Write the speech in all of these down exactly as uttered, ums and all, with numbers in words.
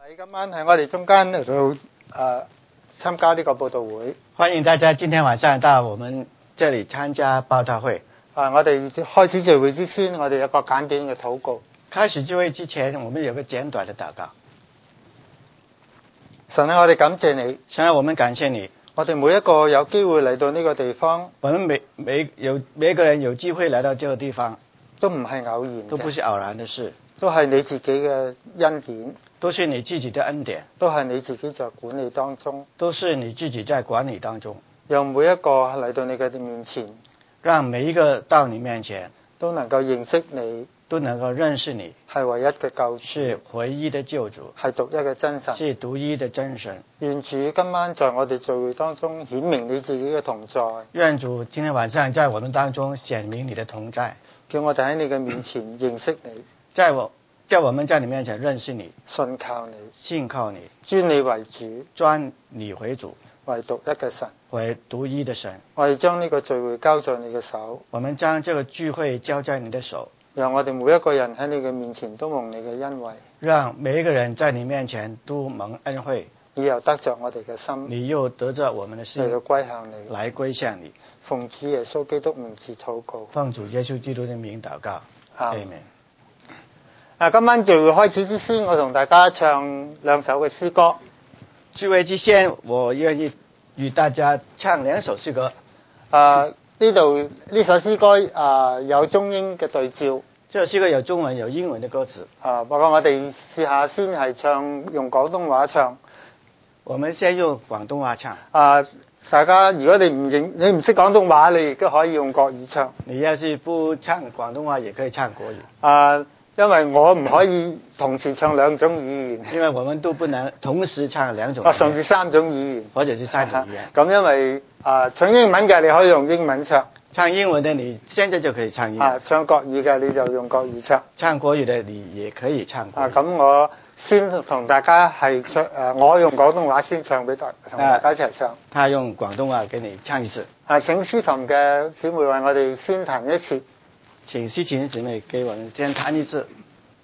你今晚喺我哋中間嚟到誒參加呢個佈道會。 歡迎大家今天晚上到我們這裡參加報道會。 啊，我哋開始聚會之前，我哋有個簡短嘅禱告。 開始聚會之前，我們有個簡短的禱告。 神啊，我哋感謝你。 神啊，我們感謝你。 我哋每一個有機會嚟到呢個地方， 我們每每有每一個人有機會來到這個地方， 都唔係偶然， 都不是偶然的事， 都係你自己嘅恩典， 都是你自己的恩典， 都係你自己在管理當中， 都是你自己在管理當中， 讓每一個嚟到你嘅面前， 讓每一個到你面前都能夠認識你， 都能夠認識你， 係唯一嘅救主， 是唯一的救主， 係獨一嘅真神， 是獨一的真神。 願主今晚在我哋聚會當中顯明你自己嘅同在， 願主今天晚上在我們當中顯明你的同在， 叫我哋喺你嘅面前認識你， 在我叫我們在你面前認識你， 信靠你， 信靠你， 尊你為主， 尊你為主， 為獨一嘅神， 為獨一的神。 我哋將呢個聚會交在你嘅手， 我們將這個聚會交在你的手， 讓我哋每一個人喺你嘅面前都蒙你嘅恩惠， 讓每一個人在你面前都蒙恩惠， 你又得着我哋嘅心， 你又得着我們的心， 嚟到歸向你， 來歸向你。 奉主耶穌基督名字禱告， 奉主耶穌基督的名禱告，阿們。 啊，今晚聚會開始之先，我同大家唱兩首嘅詩歌。 聚會之前，我願意與大家唱兩首詩歌。 啊，呢度呢首詩歌啊有中英嘅對照。 這首詩歌有中文有英文的歌詞。 啊，不過我哋試下先係唱用廣東話唱。 我們先用廣東話唱。 啊，大家如果你唔認你唔識廣東話，你亦都可以用國語唱。 你要是不唱廣東話，也可以唱國語。 啊，因為我唔可以同時唱兩種語言。 因為我們都不能同時唱兩種語言。 啊，甚至三種語言。 或者是三種語言。 咁因為啊，唱英文嘅你可以用英文唱。 唱英文的你現在就可以唱英文。 啊，唱國語嘅你就用國語唱。 唱國語的你也可以唱國語。 啊，咁我先同大家係唱誒，我用廣東話先唱俾大同大家一齊唱。 啊，他用廣東話給你唱一次。 啊，請司琴嘅姊妹為我哋先彈一次。 請司琴姊妹給我們先彈一次。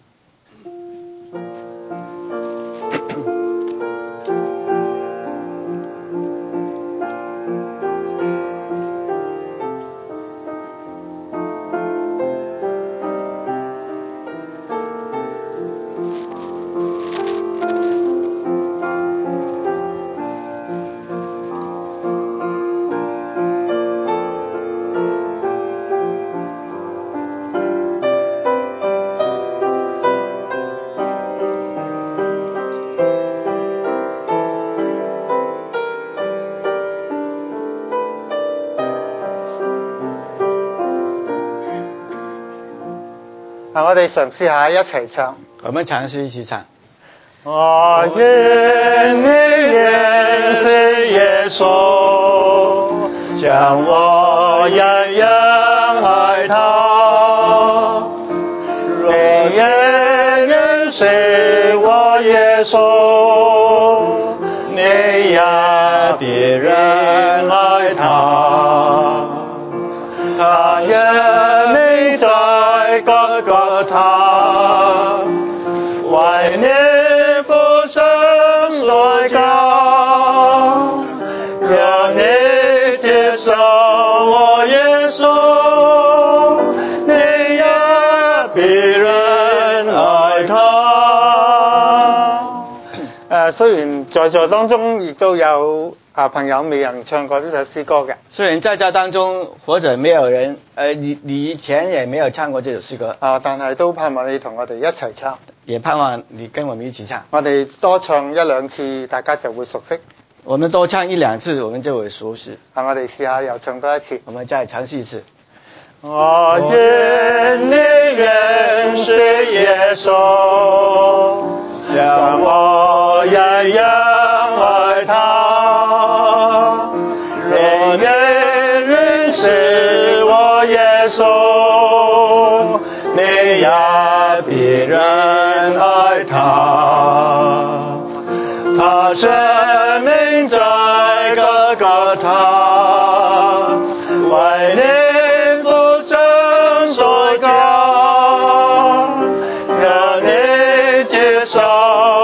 我哋嘗試下一齊唱。 我們嘗試一起唱。 我願你認識耶穌，像我一樣愛他。若也認識我耶穌，你也必然愛他。他也沒在各個他，為你付上所教。若你接受我耶穌，你也必然愛他。誒，雖然在座當中亦都有啊朋友未人唱過呢首詩歌嘅。 雖然在座當中或者沒有人，呃，你你以前也沒有唱過這首詩歌啊，但係都盼望你同我哋一齊唱， 也盼望你跟我們一起唱。 我哋多唱一兩次，大家就會熟悉。 我們多唱一兩次，我們就會熟悉。 啊，我哋試下又唱多一次。 我們再嘗試一次。 我願你認識耶穌，像我一樣愛他。若你認識我耶穌，你也必然愛他。他生命在各個他，為你付上所教。若你接受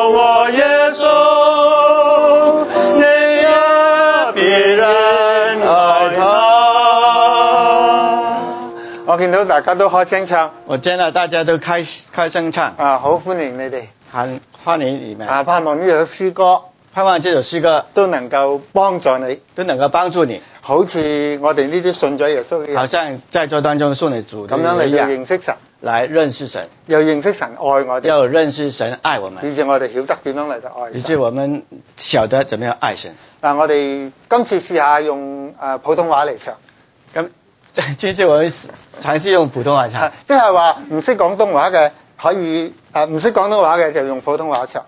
我耶穌，你也必然愛他。 我見到大家都開聲唱， 我見到大家都開開聲唱， 啊，好歡迎你哋， 很歡迎你們， 啊，盼望呢首詩歌盼望這首詩歌都能夠幫助你， 都能夠幫助你， 好似我哋呢啲信咗耶穌嘅人， 好像在座當中信了主的咁樣嚟到人一樣， 認識神， 來認識神， 又認識神愛我哋， 要認識神愛我們， 以致我哋曉得點樣嚟到愛以致神。 我們曉得怎麼樣愛神。 嗱，我哋今次試下用誒普通話嚟唱， 咁這次我們嘗試用普通話唱， 即係話唔識廣東話嘅可以誒唔識廣東話嘅就用普通話唱，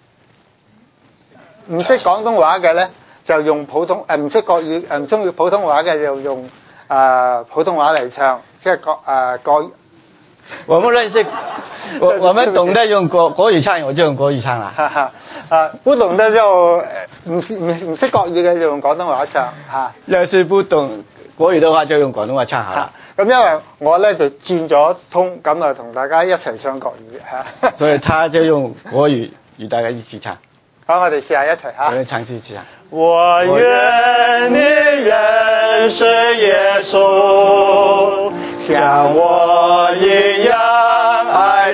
唔識廣東話嘅咧就用普通誒唔識國語誒唔中意普通話嘅就用誒、呃、普通話嚟唱，即係國誒國。 我們認識，我我們懂得用國國語唱，我就用國語唱啦。 哈哈，啊不懂得就唔唔唔識國語嘅就用廣東話唱嚇。 要是不懂國語的話，就用廣東話唱好了。 咁因為我咧就轉咗通，咁啊同大家一齊唱國語嚇。 所以他就用國語與大家一起唱。 好，我哋試下一齊嚇。 我哋嘗試一次啊！ 我願你認識耶穌，像我一樣愛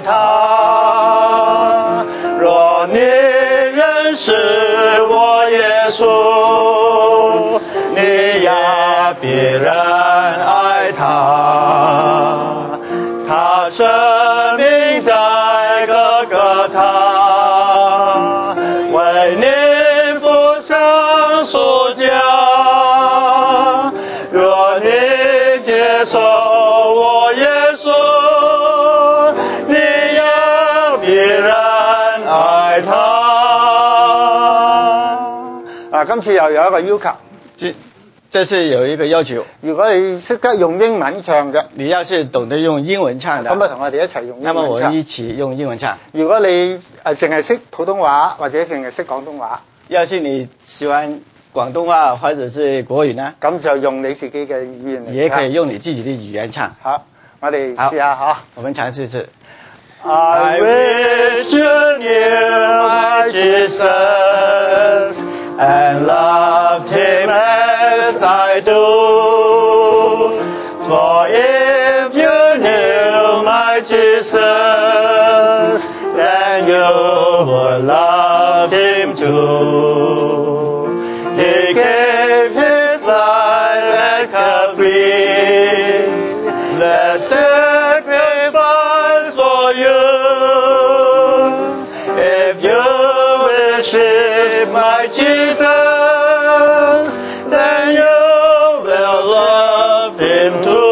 他。若你認識我耶穌，你也必然愛他。他生命在各個他，為你付上贖價。若你接受我耶穌，你也必然愛他。啊，今次又有一個要求， 這這次有一個要求， 如果你識得用英文唱嘅， 你要是懂得用英文唱的， 咁啊同我哋一齊用英文唱。 那麼我們一起用英文唱。 如果你誒淨係識普通話或者淨係識廣東話， 要是你喜歡廣東話或者是國語呢， 咁就用你自己嘅語言嚟唱。 也可以用你自己的語言唱。 好，我哋試下嚇。 我們嘗試一次。 I wish you knew my Jesus and loved him as I do. For if you knew my Jesus, then you would love him too. He gave his life at Calvary, the sacrifice for you. If you worship my Jesus, then you will love him too.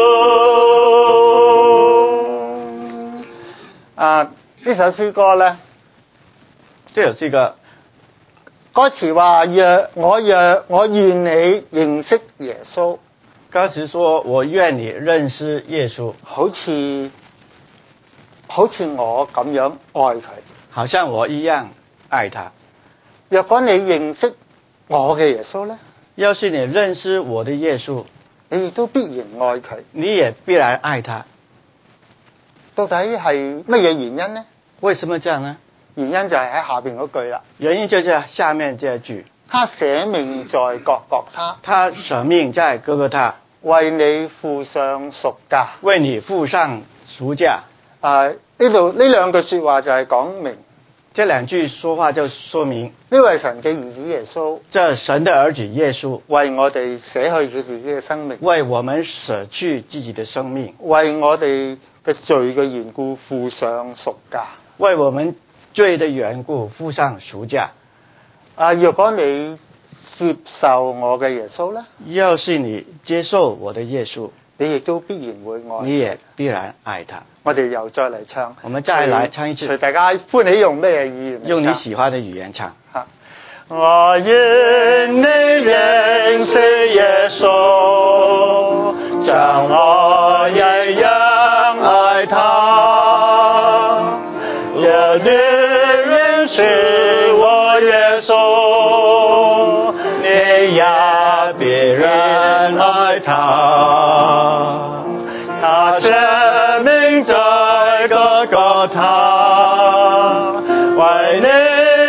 啊，呢首詩歌咧， 這首詩歌歌詞話：若我若我願你認識耶穌， 歌詞說我願你認識耶穌， 好似好似我咁樣愛佢。 好像我一樣愛他。 若果你認識我嘅耶穌咧， 要是你認識我的耶穌， 你亦都必然愛佢。 你也必然愛他。 到底係乜嘢原因呢？ 為什麼這樣呢？ 原因就係喺下邊嗰句啦。 原因就是下面這句： 他捨命在各各他， 他捨命在各各他， 為你付上贖價， 為你付上贖價。 啊，呢度呢兩句說話就係講明， 這兩句說話就說明呢位神嘅兒子耶穌， 這神的兒子耶穌為我哋捨去佢自己嘅生命， 為我們捨去自己的生命， 為我哋嘅罪嘅緣故付上贖價， 為我們罪的緣故付上贖價。 啊，若果你接受我嘅耶穌咧， 要是你接受我的耶穌， 你亦都必然會愛， 你也必然愛他。 我哋又再嚟唱， 我們再來唱一次， 隨大家歡喜用咩語言？ 用你喜歡的語言唱。 我願你認識耶穌，像我一樣愛他。若你認識我耶穌，你也必然愛他。他捨命在各各他，為你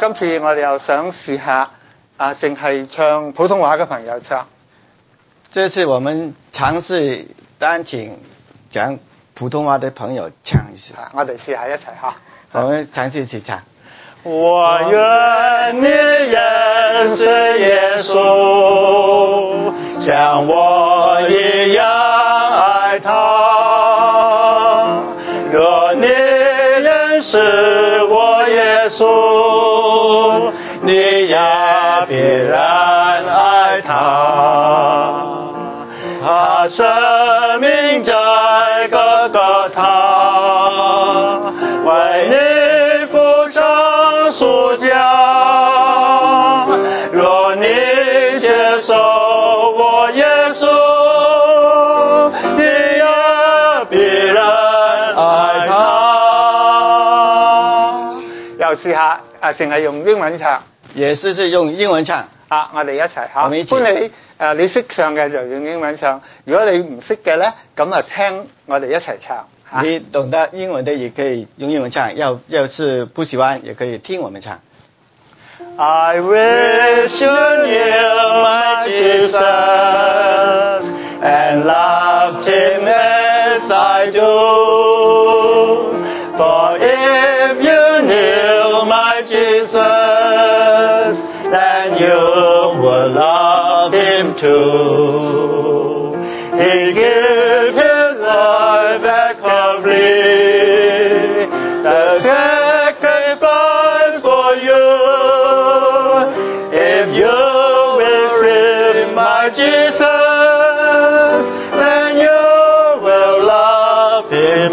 今次我哋又想試下啊，淨係唱普通話嘅朋友唱。 這次我們嘗試單請講普通話的朋友唱一次。 啊，我哋試下一齊嚇。 我們嘗試一起唱。 我願你認識耶穌，像我一樣愛他。若你認識我耶穌，你也必然愛他。他生命在各個他，為你付上贖價。若你接受我耶穌，你也必然愛他。又試下啊，淨係用英文唱。 也是是用英文唱。 啊，我哋一齊嚇。 我們一起。 歡你誒，你識唱嘅就用英文唱，如果你唔識嘅咧，咁啊聽我哋一齊唱。 你懂得英文的也可以用英文唱，要要是不喜歡也可以聽我們唱。 I wish you knew my Jesus and loved him as I do. For if you knew my Jesus, then you would love him too. He gave his life at Calvary, the sacrifice for you. If you will receive my Jesus, then you will love him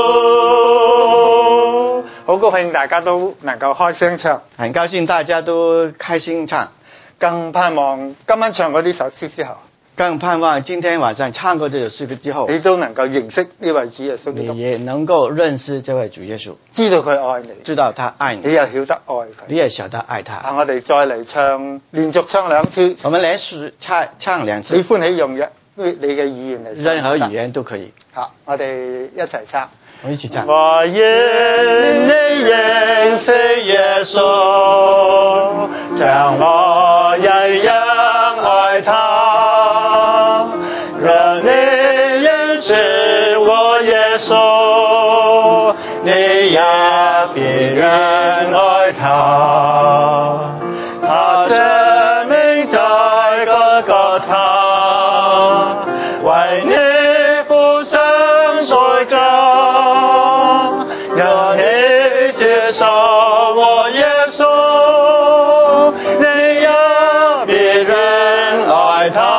too. 好高興大家都能夠開聲唱， 很高興大家都開心唱， 更盼望今晚唱過呢首詩之後， 更盼望今天晚上唱過這首詩歌之後， 你都能夠認識呢位主耶穌基督， 你也能夠認識這位主耶穌， 知道佢愛你， 知道他愛你， 你又曉得愛佢， 你也曉得愛他。 啊，我哋再嚟唱，連續唱兩次， 我們連續唱唱兩次， 你歡喜用嘅你嘅語言嚟唱， 任何語言都可以。 好，我哋一齊唱。 我們一起唱。 我願你認識耶穌，像我一樣愛他。若你認識我耶穌，你也必然愛他。他生命在各個他，為你付上代價。若你接受我耶穌，你也必然愛他。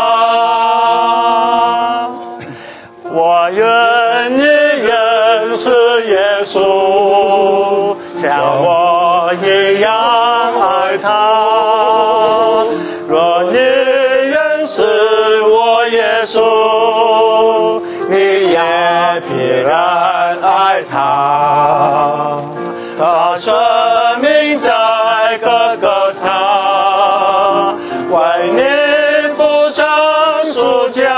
我願你認識耶穌，像我一樣愛他。若你認識我耶穌，你也必然愛他。他生命在各個他，為你付上贖價。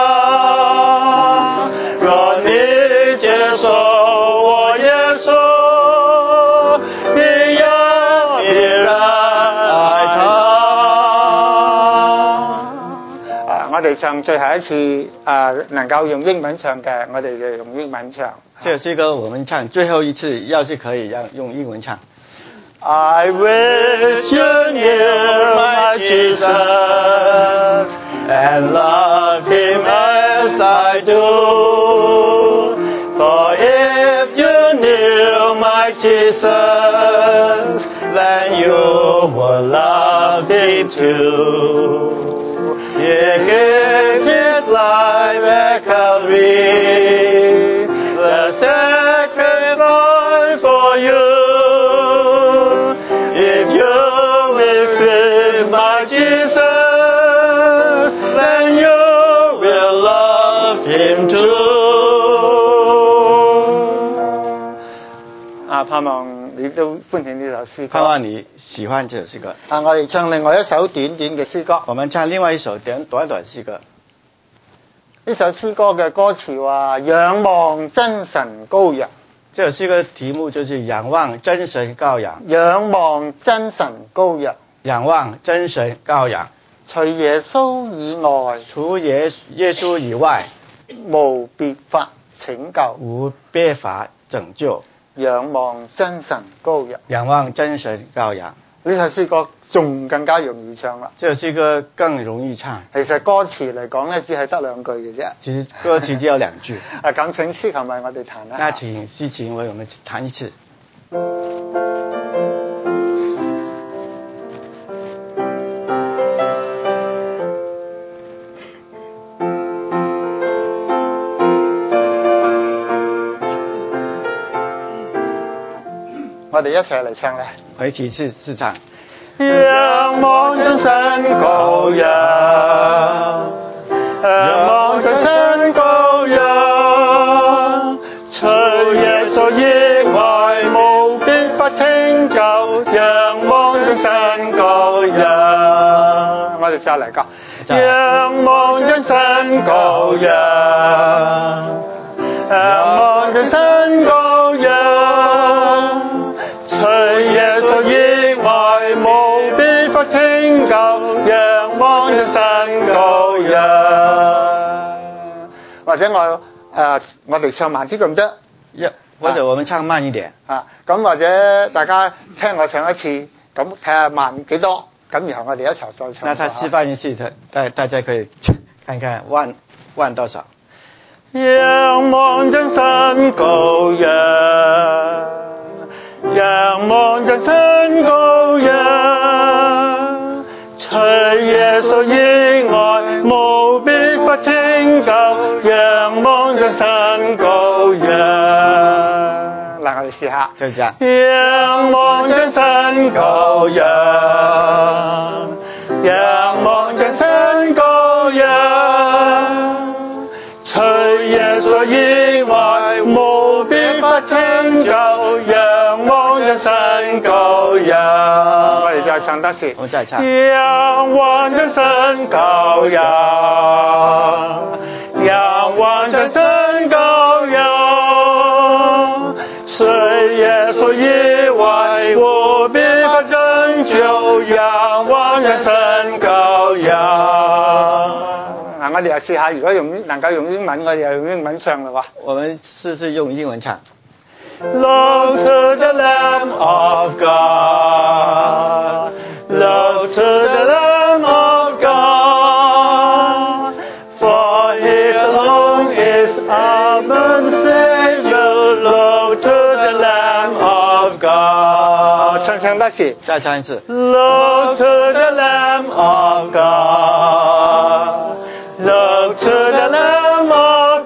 若你接受我耶穌，你也必然愛他。啊，我哋唱最後一次啊，能夠用英文唱嘅，我哋就用英文唱。 這首詩歌我們唱最後一次，要是可以讓用英文唱。 I wish you knew my Jesus and love him as I do. For if you knew my Jesus, then you would love him too. He gave his life at Calvary, the sacrifice for you. If you will receive my Jesus, then you will love him too. 啊，盼望你都歡喜呢首詩歌。 盼望你喜歡這首詩歌。 啊，我哋唱另外一首短短嘅詩歌。 我們唱另外一首短短短詩歌。 呢首詩歌嘅歌詞話：仰望真神羔羊。 這詩歌題目就是仰望真神羔羊。 仰望真神羔羊。 仰望真神羔羊。 除耶穌以外， 除耶耶穌以外， 無別法拯救。 無別法拯救。 仰望真神羔羊。 仰望真神羔羊。 呢首詩歌仲更加容易唱啦。 這首詩歌更容易唱。 其實歌詞嚟講咧，只係得兩句嘅啫。 其實歌詞只有兩句。 啊，咁請司琴為我哋彈一下。 那請司琴為我們彈一次。 我哋一齊嚟唱咧， 我一起試試唱。 仰望真神羔羊，仰望真神羔羊，除耶穌以外無別法拯救，仰望真神羔羊。我哋再嚟個，仰望真神羔羊，仰望真神羔羊。除耶穌以外無別法拯救，仰望真神羔羊。或者我誒、呃、我哋唱慢啲咁啫， 一或者我們唱慢一點啊。咁或者大家聽我唱一次，咁睇下慢幾多，咁然後我哋一齊再唱。 那他示範一次，大大家可以看看慢慢多少。 仰望真神羔羊，仰望真神羔羊，除耶穌以外無別法拯救，仰望真神羔羊。嗱，我哋試下， 就這樣。 仰望真神羔羊，仰望真神羔羊，除耶穌以外無別法拯救，仰望真神羔羊。我哋再唱多次， 我再唱。 仰望真神羔羊，仰望真神羔羊，除耶穌以外無別法拯救，仰望真神羔羊。嗱，我哋又試下，如果用能夠用英文，我哋又用英文唱啦喎。 我們試試用英文唱。 Look to the Lamb of God, look to the Lamb of God, for He alone is our Savior. Look to the Lamb of God。唱唱多次， 再唱一次。 Look to the Lamb of God, look to the Lamb of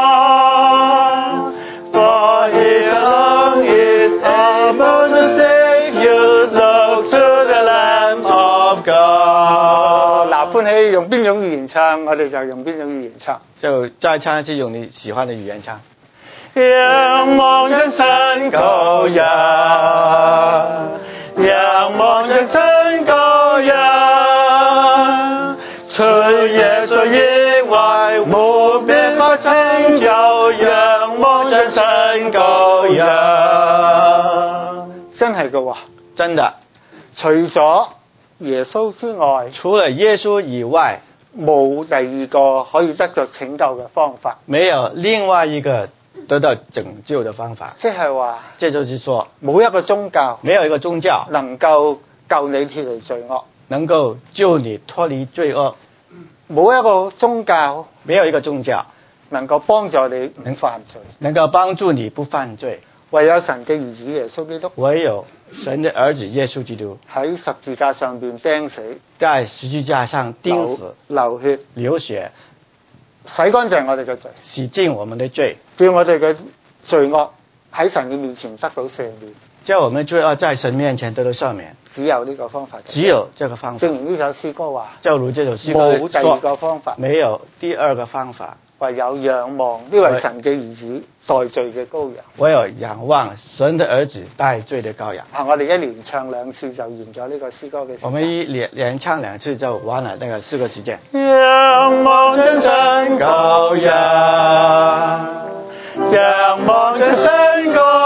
God, for He alone is able to save you. Look to the Lamb of God。嗱，歡喜用邊種語言唱，我哋就用邊種語言唱。 就再唱一次，用你喜歡的語言唱。 仰望真神羔羊，仰望真神羔羊，除耶穌以外無別法拯救，仰望真神羔羊。真係㗎喎， 真的。 除咗耶穌之外， 除了耶穌以外， 冇第二個可以得着拯救嘅方法。 沒有另外一個得到拯救的方法。 即係話， 這就是說， 冇一個宗教， 沒有一個宗教能夠救你脫離罪惡， 能夠救你脫離罪惡。 冇一個宗教， 沒有一個宗教能夠幫助你唔犯罪， 能夠幫助你不犯罪。 唯有神嘅兒子耶穌基督， 唯有神的兒子耶穌基督喺十字架上邊釘死， 在十字架上釘死， 流血， 流血， 洗乾淨我哋嘅罪， 洗淨我們的罪， 叫我哋嘅罪惡喺神嘅面前得到赦免。 叫我們罪惡在神面前得到赦免。 只有呢個方法， 只有這個方法。 正如呢首詩歌話， 正如這首詩歌冇第二個方法， 沒有第二個方法， 唯有仰望呢位神嘅兒子代罪嘅羔羊。 唯有仰望神的兒子代罪的羔羊。 啊，我哋一連唱兩次就完咗呢個詩歌嘅時間。 我們一連連唱兩次就完了那個詩歌時間。 仰望真神羔羊，仰望真神羔羊。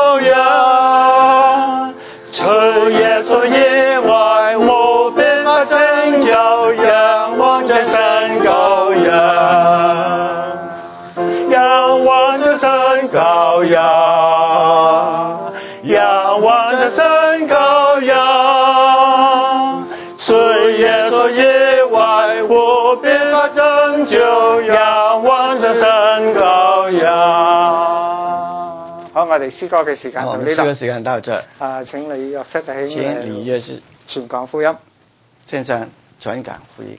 的神羔羊，除耶穌以外，無別法拯救，仰望着神羔羊。 好，我哋詩歌嘅時間到我呢度。 們詩歌時間到這， 啊，請李約瑟弟兄請李約瑟傳講福音。 線上傳講福音。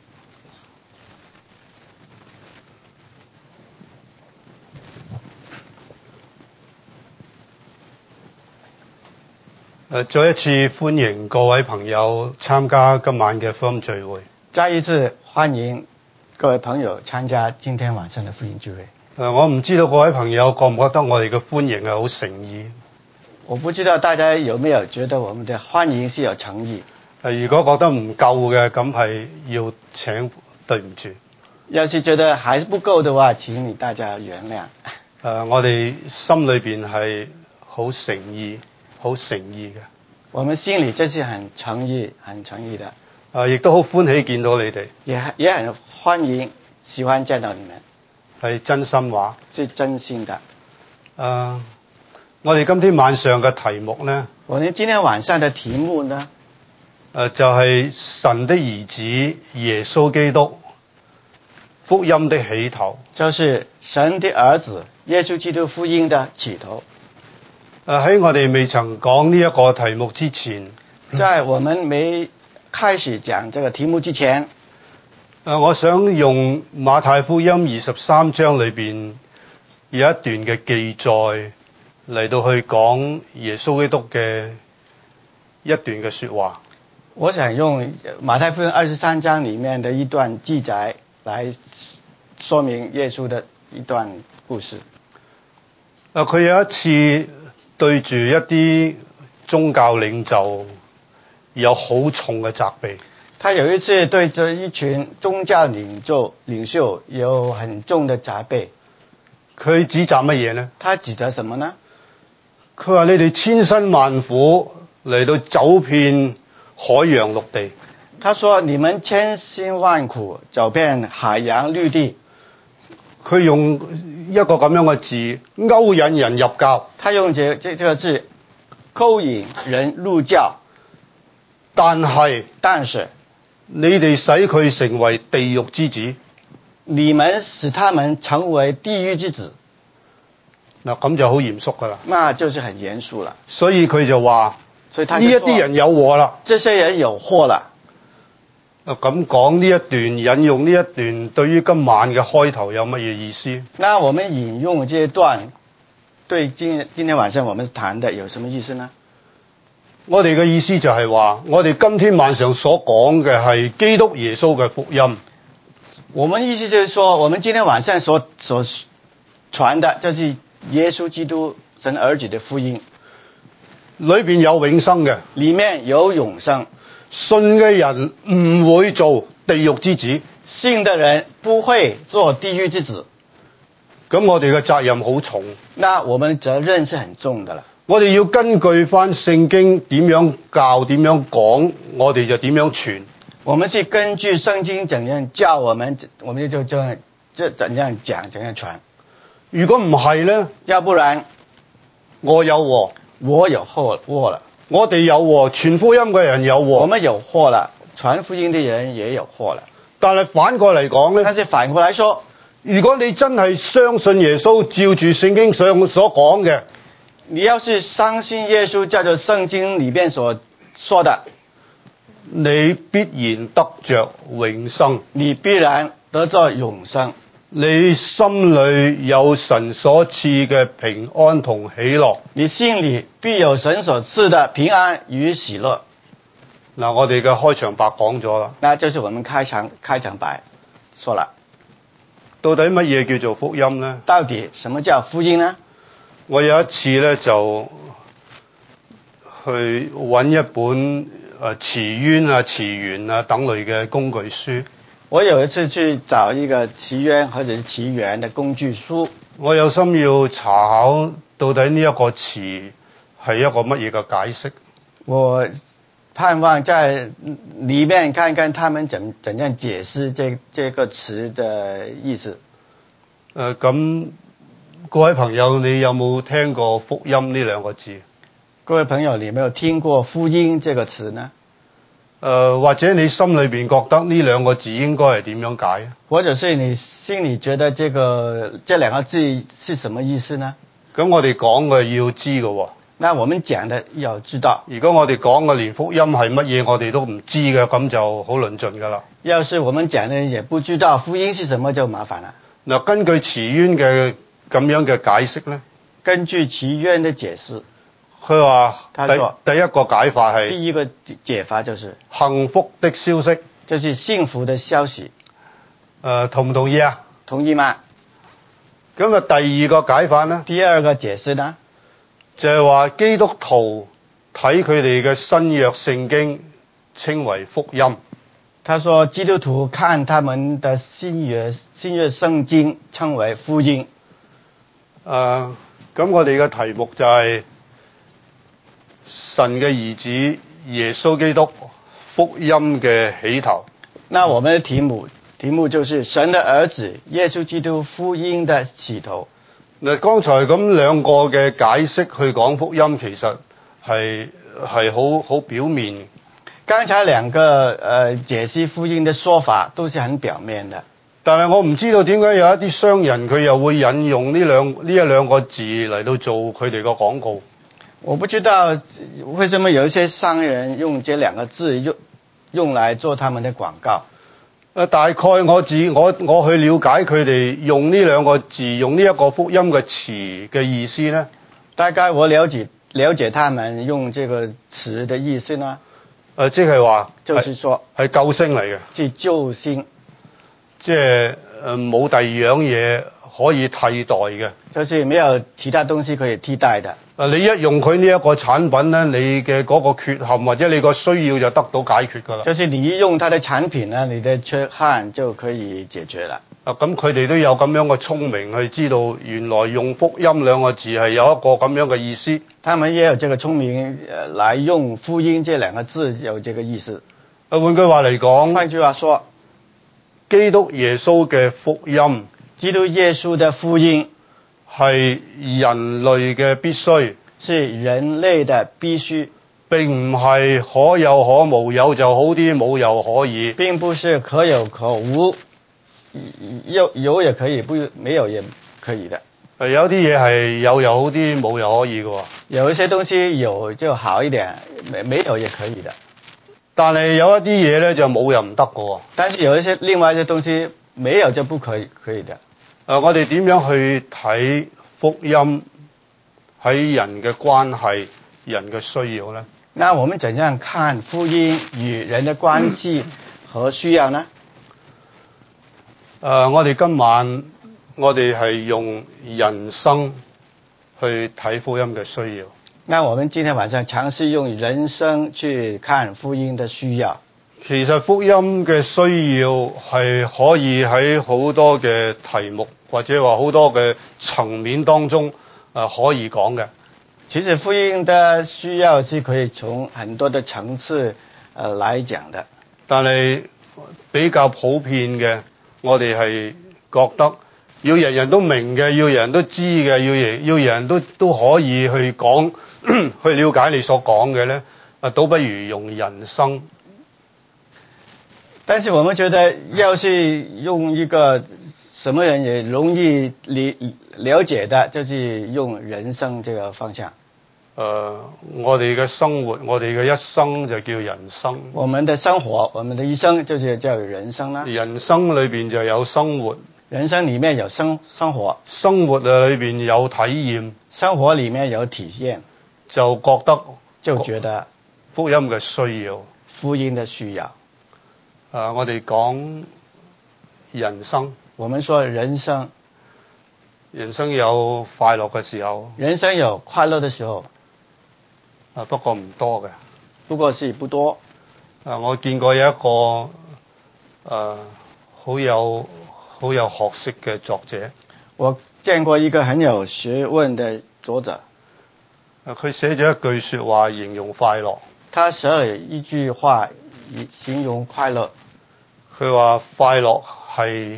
誒，再一次歡迎各位朋友參加今晚嘅福音聚會。 再一次歡迎各位朋友參加今天晚上的福音聚會。 誒，我唔知道各位朋友覺唔覺得我哋嘅歡迎係好誠意？ 我不知道大家有沒有覺得我們的歡迎是有誠意？ 誒，如果覺得唔夠嘅，咁係要請對唔住。 要是覺得還是不夠的話，請你大家原諒。 誒，我哋心裏邊係好誠意。好誠意嘅， 我們心裏真是很誠意、很誠意的。 啊，亦都好歡喜見到你哋， 也也很歡迎、喜歡見到你們， 係真心話， 是真心的。 啊，我哋今天晚上嘅題目呢， 我們今天晚上的題目呢， 誒就係神的兒子耶穌基督福音的起頭， 就是神的兒子耶穌基督福音的起頭。 誒喺我哋未曾講呢一個題目之前， 在我們沒開始講這個題目之前， 誒我想用馬太福音二十三章裏邊有一段嘅記載嚟到去講耶穌基督嘅一段嘅說話。 我想用馬太福音二十三章裡面的一段記載來說明耶穌的一段故事。 誒佢有一次對住一啲宗教領袖有好重嘅責備。 他有一次對着一群宗教領袖領袖有很重的責備。 佢指責乜嘢呢？ 他指責什麼呢？ 佢話你哋千辛萬苦嚟到走遍海洋陸地。 他說你們千辛萬苦走遍海洋陸地。 佢用一個咁樣嘅字勾引人入教， 他用這這這個字勾引人入教， 但係但是你哋使佢成為地獄之子， 你們使他們成為地獄之子， 嗱咁就好嚴肅噶啦， 那就是很嚴肅了。 所以佢就話， 所以他呢一啲人有禍啦， 這些人有禍了。 啊咁講呢一段引用呢一段，對於今晚嘅開頭有乜嘢意思？ 那我們引用這一段，對今今天晚上我們談的有什麼意思呢？ 我哋嘅意思就係話，我哋今天晚上所講嘅係基督耶穌嘅福音。 我們意思就是說，我們今天晚上所所傳的，就是耶穌基督神兒子的福音， 裏邊有永生嘅， 裏面有永生。 信嘅人唔會做地獄之子， 信的人不會做地獄之子。 咁我哋嘅責任好重， 那我們責任是很重的了。 我哋要根據翻聖經點樣教、點樣講，我哋就點樣傳。 我們是根據聖經怎樣教我們，我們就就這怎樣講、怎樣傳。 如果唔係呢？ 要不然我有禍， 我有禍禍了。 我哋有禍，傳福音嘅人有禍。 我們有禍了，傳福音的人也有禍了。 但係反過嚟講呢， 但是反過來說， 如果你真係相信耶穌，照住聖經上所講嘅， 你要是相信耶穌，照着聖經裏面所說的， 你必然得着永生， 你必然得着永生。 你心裏有神所賜嘅平安同喜樂， 你心裏必有神所賜的平安與喜樂。 嗱，我哋嘅開場白講咗啦， 那就是我們開場開場白說了， 到底乜嘢叫做福音呢？ 到底什麼叫福音呢？ 我有一次咧就去揾一本誒詞源啊、詞源啊等類嘅工具書。 我有一次去找一個詞源或者是詞源的工具書， 我有心要查考到底呢一個詞係一個乜嘢嘅解釋。 我盼望在裏面看看他們怎怎樣解釋這這個詞的意思。 誒、呃，咁各位朋友，你有冇聽過福音呢兩個字？ 各位朋友，你有沒有聽過福音這個詞呢？ 誒、呃，或者你心裏邊覺得呢兩個字應該係點樣解？ 或者是你心裡覺得這個這兩個字是什麼意思呢？ 咁我哋講嘅要知嘅喎。 那我們講的要知道。 如果我哋講嘅連福音係乜嘢我哋都唔知嘅，咁就好論盡㗎啦。 要是我們講的人也不知道福音是什麼，就麻煩了。 嗱，根據慈淵嘅咁樣嘅解釋咧， 根據慈淵的解釋， 佢話他說第第一個解法係第一個解法就是幸福的消息， 就是幸福的消息。 誒，同唔同意啊？ 同意嗎？ 咁啊，第二個解法呢？ 第二個解釋呢， 就係話基督徒睇佢哋嘅新約聖經稱為福音。 他說基督徒看他們的新約新約聖經稱為福音。 誒、呃，咁我哋嘅題目就係神嘅兒子耶穌基督福音嘅起頭。 那我們的題目題目就是神的兒子耶穌基督福音的起頭。 嗱，剛才咁兩個嘅解釋去講福音，其實係係好好表面。 剛才兩個呃解釋福音的說法都是很表面的。 但係我唔知道點解有一啲商人佢又會引用呢兩呢一兩個字嚟到做佢哋個廣告。 我不知道為什麼有一些商人用這兩個字用用來做他們的廣告。 誒，大概我自我我去了解佢哋用呢兩個字用呢一個福音嘅詞嘅意思呢， 大概我了解了解他們用這個詞的意思呢。 誒、呃，即係話， 就是說係救星嚟嘅， 是救星， 即係誒冇第二樣嘢可以替代嘅， 就是沒有其他東西可以替代的。誒、 呃，你一用佢呢一個產品呢，你嘅嗰個缺陷或者你個需要就得到解決㗎啦。 就是你一用它的產品呢，你的缺憾就可以解決了。 啊，咁佢哋都有咁樣嘅聰明去知道，原來用福音兩個字係有一個咁樣嘅意思。 他們也有這個聰明，呃，來用福音這兩個字有這個意思。 啊，換句話嚟講， 換句話說， 基督耶穌嘅福音， 基督耶穌的福音係人類嘅必須， 是人類的必須， 並唔係可有可無，有就好啲，冇又可以。 並不是可有可無，有有也可以，不沒有也可以的。 誒，有啲嘢係有又好啲，冇又可以嘅喎。 有一些東西有就好一點，沒沒有也可以的。 但係有一啲嘢咧就冇又唔得嘅喎。 但是有一些另外一些東西沒有就不可以可以的。 誒，我哋點樣去睇福音喺人嘅關係、人嘅需要咧？ 那我們怎樣看福音與人的關係和需要呢？ 誒、呃，我哋今晚我哋係用人生去睇福音嘅需要。 那我們今天晚上嘗試用人生去看福音的需要。 其實福音嘅需要係可以喺好多嘅題目或者話好多嘅層面當中誒、呃、可以講嘅。 其實福音的需要是可以從很多的層次呃來講的。 但係比較普遍嘅，我哋係覺得要人人都明嘅，要人人都知嘅，要人要人人都都可以去講去了解你所講嘅咧，啊，倒不如用人生。 但是我們覺得，要是用一個什麼人也容易理了解的，就是用人生這個方向。 誒、呃，我哋嘅生活，我哋嘅一生就叫人生。 我們的生活，我們的一生就是叫人生啦。 人生裏邊就有生活， 人生裡面有生生活， 生活啊裏邊有體驗， 生活裡面有體驗， 就覺得就覺得福音嘅需要， 福音的需要。 誒、呃，我哋講人生， 我們說人生， 人生有快樂嘅時候， 人生有快樂的時候， 啊，不過唔多嘅， 不過是不多。 啊，我見過有一個誒好、呃、有好有學識嘅作者， 我見過一個很有學問的作者， 啊，佢寫咗一句說話形容快樂， 他寫了一句話以形容快樂。 佢話快樂係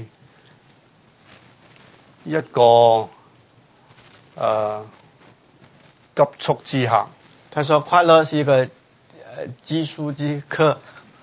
一個誒、呃、急速之客。 他說快樂是一個呃知書之客。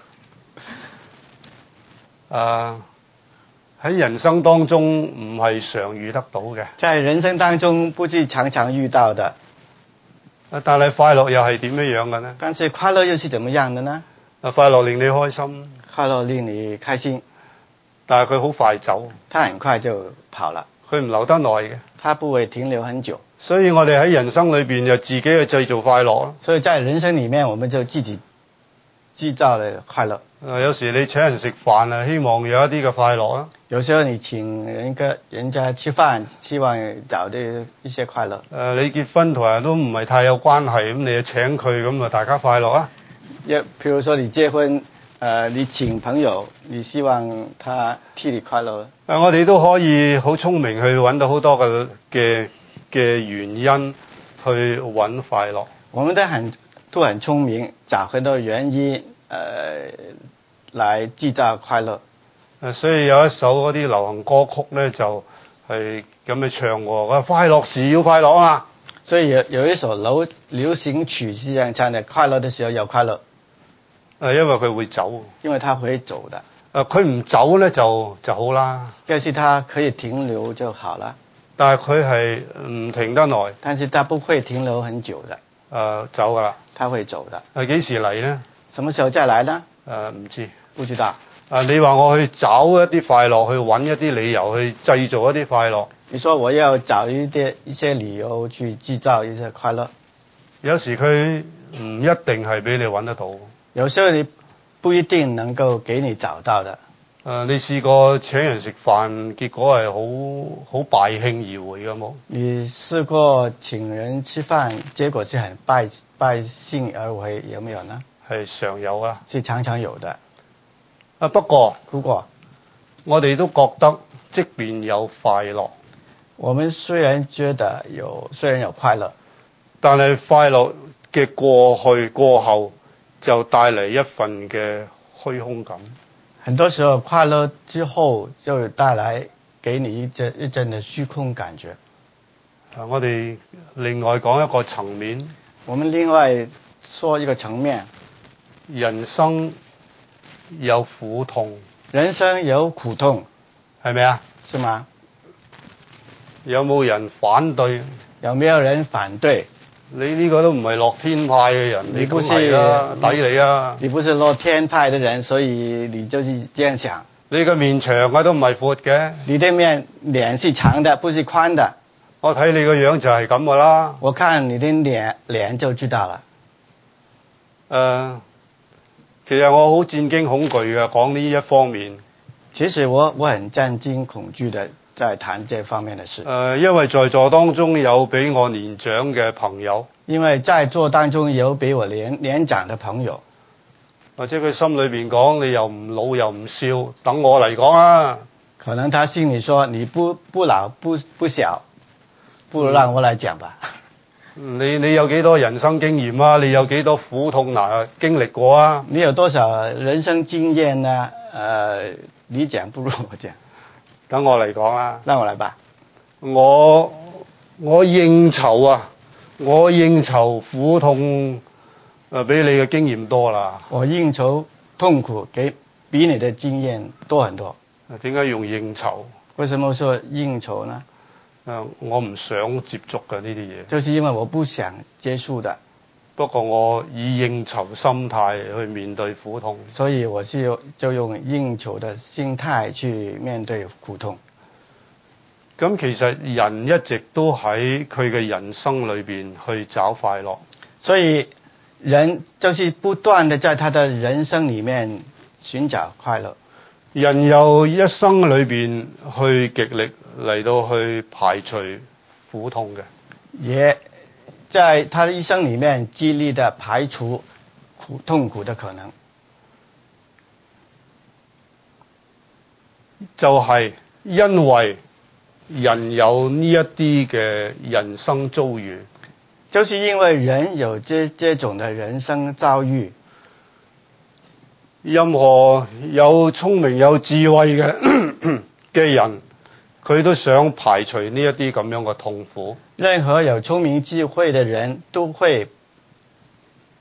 誒喺人生當中唔係常遇得到嘅。 在人生當中不是常常遇到的。 但係快樂又係點樣樣嘅呢？ 但是快樂又是怎麼樣的呢？ 啊，快樂令你開心， 快樂令你開心， 但係佢好快走， 他很快就跑了， 佢唔留得耐嘅， 他不會停留很久。 所以我哋喺人生裏邊就自己去製造快樂。 所以在人生裡面，我們就自己製造了快樂。 啊，有時你請人食飯啊，希望有一啲嘅快樂啊。 有時候你請人家人家吃飯，希望找啲一些快樂。 誒，你結婚同人都唔係太有關係，咁你就請佢，咁啊大家快樂啊。 一，譬如說你結婚，誒，你請朋友，你希望他替你快樂。 誒，我哋都可以好聰明去揾到好多嘅嘅嘅原因去揾快樂。 我們都很都很聰明，找很多原因，誒、呃，來製造快樂。 誒，所以有一首嗰啲流行歌曲咧，就係咁樣唱喎，快樂時要快樂啊！ 所以有有一首流流行曲是這樣唱的：快樂的時候要快樂。 誒，因為佢會走。 因為他會走的。 誒，佢唔走咧就就好啦。 要是他可以停留就好了。 但係佢係唔停得耐。 但是他不會停留很久的。 誒、呃，走㗎啦。 他會走的。 係幾時嚟呢？ 什麼時候再來呢？ 誒、呃，唔知。 不知道。 啊！你話我去找一啲快樂，去揾一啲理由去製造一啲快樂。 你說我要找一啲一些理由去製造一些快樂。 有時佢唔一定係俾你揾得到。 有時候你不一定能夠給你找到的。誒、 呃，你試過請人食飯，結果係好好敗興而回嘅冇？你試過請人吃飯，結果是很敗敗興而回，有沒有呢？ 係常有啊。 是常常有的。 啊，不過不過我哋都覺得，即便有快樂， 我們雖然覺得有雖然有快樂， 但係快樂嘅過去過後就帶嚟一份嘅虛空感。 很多時候快樂之後就帶來給你一陣一陣的虛空感覺。 啊，我哋另外講一個層面， 我們另外說一個層面， 人生有苦痛， 人生有苦痛， 係咪啊？ 是嗎？ 有冇人反對？ 有沒有人反對？ 你呢個都唔係樂天派嘅人， 你不是啦，抵你啊！ 你不是樂天派的人，所以你就是這樣想。 你個面長嘅都唔係闊嘅， 你的面臉是長的，不是寬的。 我睇你個樣就係咁噶啦。 我看你的臉臉就知道了。 誒、呃，其實我好戰驚恐懼嘅，講呢一方面。 其實我我很戰驚恐懼的在談這方面的事。 誒、呃，因為在座當中有比我年長嘅朋友。 因為在座當中有比我年年長的朋友。 或者佢心裏邊講，你又唔老又唔少，等我嚟講啊。 可能他心裏說，你不不老不不小，不如讓我來講吧。 你你有幾多人生經驗啊？你有幾多苦痛嗱經歷過啊？ 你有多少人生經驗呢？呃，你講不如我講。 等我嚟講啊。 讓我來吧。 我我應酬啊，我應酬苦痛。誒，比你嘅經驗多啦。我應酬痛苦，給比你的經驗多很多。 點解用應酬？ 為什麼說應酬呢？ 誒，我唔想接觸嘅呢啲嘢。 就是因為我不想接觸的。 不過我以應酬心態去面對苦痛。 所以我是就用應酬的心態去面對苦痛。 咁其實人一直都喺佢嘅人生裏邊去找快樂。 所以人就是不斷地在他的人生裏面尋找快樂。 人由一生裏邊去極力嚟到去排除苦痛嘅， 也在他的一生裏面極力地排除苦痛苦的可能。 就係因為人有呢一啲嘅人生遭遇。 就是因為人有這這種的人生遭遇， 任何有聰明有智慧嘅嘅人，佢都想排除呢一啲咁樣嘅痛苦。 任何有聰明智慧的人都會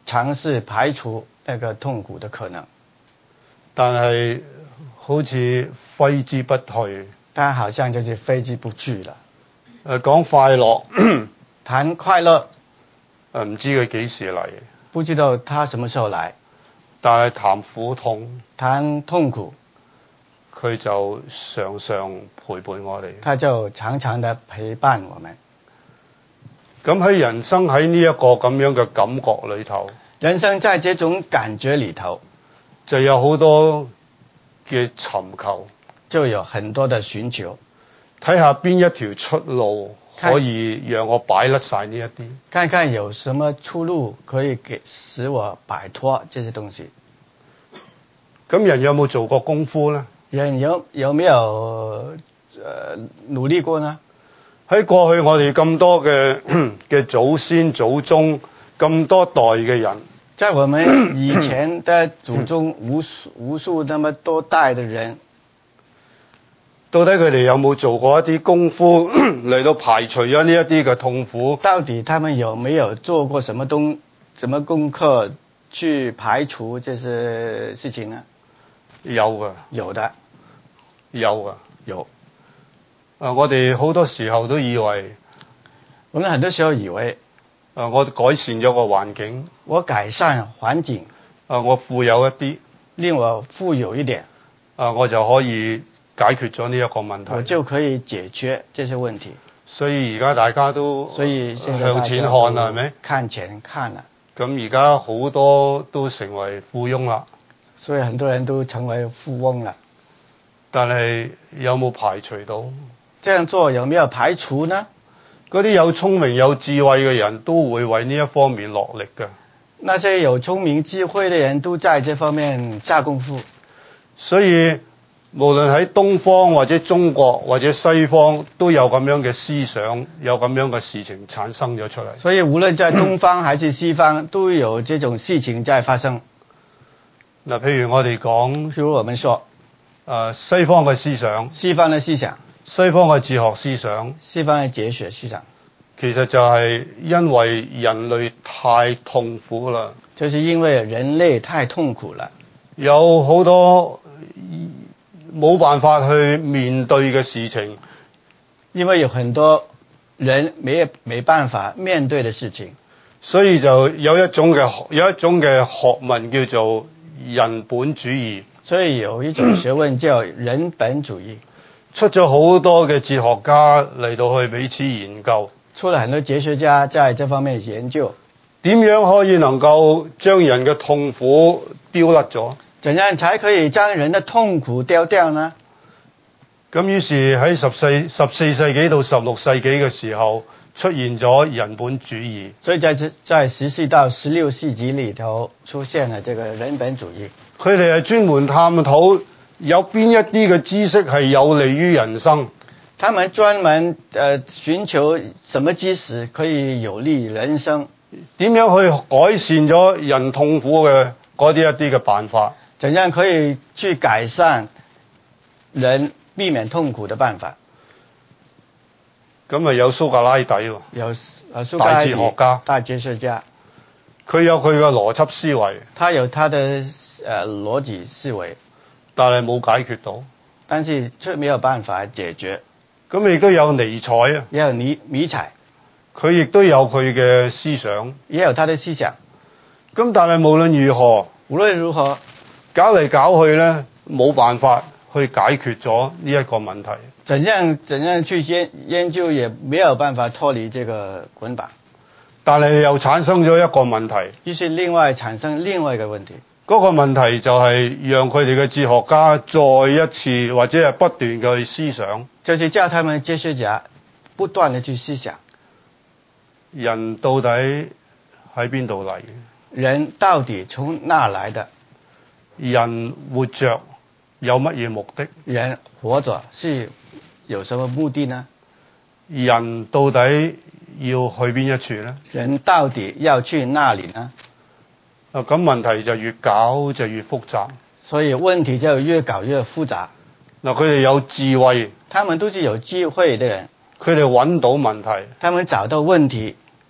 嘗試排除那個痛苦的可能， 但係好似揮之不去。 但好像就是揮之不去了。 誒講快樂， 談快樂， 誒唔知佢幾時嚟， 不知道他什麼時候來。 但係談苦痛， 談痛苦， 佢就常常陪伴我哋。 他就常常的陪伴我們。 咁喺人生喺呢一個咁樣嘅感覺裏頭， 人生在這種感覺裏頭， 就有好多嘅尋求， 就有很多的尋求， 睇下邊一條出路可以讓我擺甩晒呢一啲。 看看有什麼出路可以給使我擺脫這些東西。 咁人有冇做過功夫呢？ 人有有沒有呃努力過呢？ 喺過去我哋咁多嘅嘅祖先祖宗咁多代嘅人， 在我們以前的祖宗無數無數那麼多代的人， 到底佢哋有冇做過一啲功夫嚟到排除咗呢一啲嘅痛苦？ 到底他們有沒有做過什麼東什麼功課去排除這些事情呢？ 有㗎， 有的， 有㗎， 有。 啊，我哋好多時候都以為， 我們很多時候以為， 啊，我改善咗個環境， 我改善環境， 啊，我富有一啲， 令我富有一點， 啊，我就可以解決咗呢一個問題， 我就可以解決這些問題。 所以而家大家都所以現在向前看啦，係咪？ 看前看啦。 咁而家好多都成為富翁啦， 所以很多人都成為富翁啦。 但係有冇排除到？ 這樣做有沒有排除呢？ 嗰啲有聰明有智慧嘅人都會為呢一方面落力嘅。 那些有聰明智慧的人都在這方面下功夫。 所以無論喺東方或者中國或者西方都有咁樣嘅思想，有咁樣嘅事情產生咗出嚟。 所以無論在東方還是西方都有這種事情在發生。 嗱，譬如我哋講， 譬如我們說， 誒西方嘅思想， 西方的思想， 西方嘅哲學思想， 西方的哲學思想， 其實就係因為人類太痛苦啦， 就是因為人類太痛苦了， 有好多冇辦法去面對嘅事情， 因為有很多人沒沒辦法面對的事情， 所以就有一種嘅有一種嘅學問叫做人本主義。 所以有一種學問叫人本主義， 出咗好多嘅哲學家嚟到去彼此研究， 出了很多哲學家在這方面研究， 點樣可以能夠將人嘅痛苦丟甩咗？ 怎樣才可以將人的痛苦丟掉呢？ 咁於是喺十四十四世紀到十六世紀嘅時候，出現咗人本主義。 所以在在十四到十六世紀裏頭出現了這個人本主義。 佢哋係專門探討有邊一啲嘅知識係有利於人生。 他們專門呃尋求什麼知識可以有利人生， 點樣去改善咗人痛苦嘅嗰啲一啲嘅辦法？ 怎樣可以去改善人避免痛苦的辦法？ 咁啊有蘇格拉底喎， 有呃蘇格拉底大哲學家， 大哲學家， 佢有佢嘅邏輯思維， 他有他的呃邏輯思維， 但係冇解決到， 但是卻沒有辦法解決。 咁亦都有尼采啊， 也有尼尼采， 佢亦都有佢嘅思想， 也有他的思想。 咁但係無論如何， 無論如何， 搞嚟搞去咧，冇辦法去解決咗呢一個問題。 怎樣怎樣去研研究，也沒有辦法脫離這個捆綁。 但係又產生咗一個問題， 於是另外產生另外一個問題。 嗰個問題就係讓佢哋嘅哲學家再一次或者係不斷嘅去思想， 就是叫他們哲學家不斷地去思想， 人到底喺邊度嚟？ 人到底從哪來的？ 人活着有乜嘢目的？ 人活着是有什麼目的呢？ 人到底要去邊一處呢？ 人到底要去哪裡呢？ 啊，咁問題就越搞就越複雜。 所以問題就越搞越複雜。 嗱，佢哋有智慧， 他們都是有智慧的人， 佢哋揾到問題， 他們找到問題，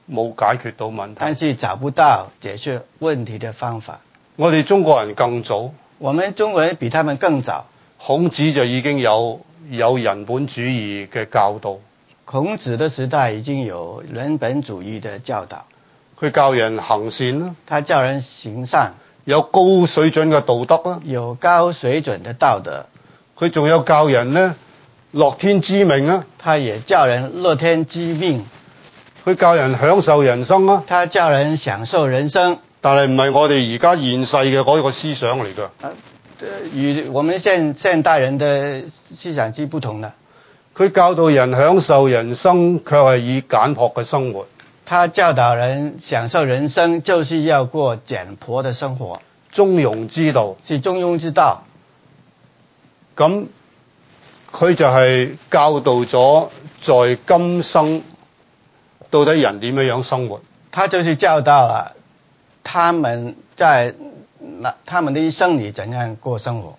冇解決到問但題。 是找不到解決問題的方法。 我哋中國人更早， 我們中國人比他們更早， 孔子就已經有有人本主義嘅教導。 孔子的時代已經有人本主義的教導， 佢教人行善啦， 他教人行善， 有高水準嘅道德啦。 有高水準的道德。 佢仲有教人呢樂天知命啊， 他也教人樂天知命， 佢教人享受人生啊。 他教人享受人生。 但係唔係我哋而家現世嘅嗰個思想嚟㗎。 呃與我們現現代人的思想是不同的。 佢教導人享受人生，卻係以簡樸嘅生活。 他教導人享受人生，就是要過簡樸的生活， 中庸之道， 是中庸之道。 咁佢就係教導咗在今生到底人點樣樣生活。 他就是教導了他們在那他們的一生裏怎樣過生活。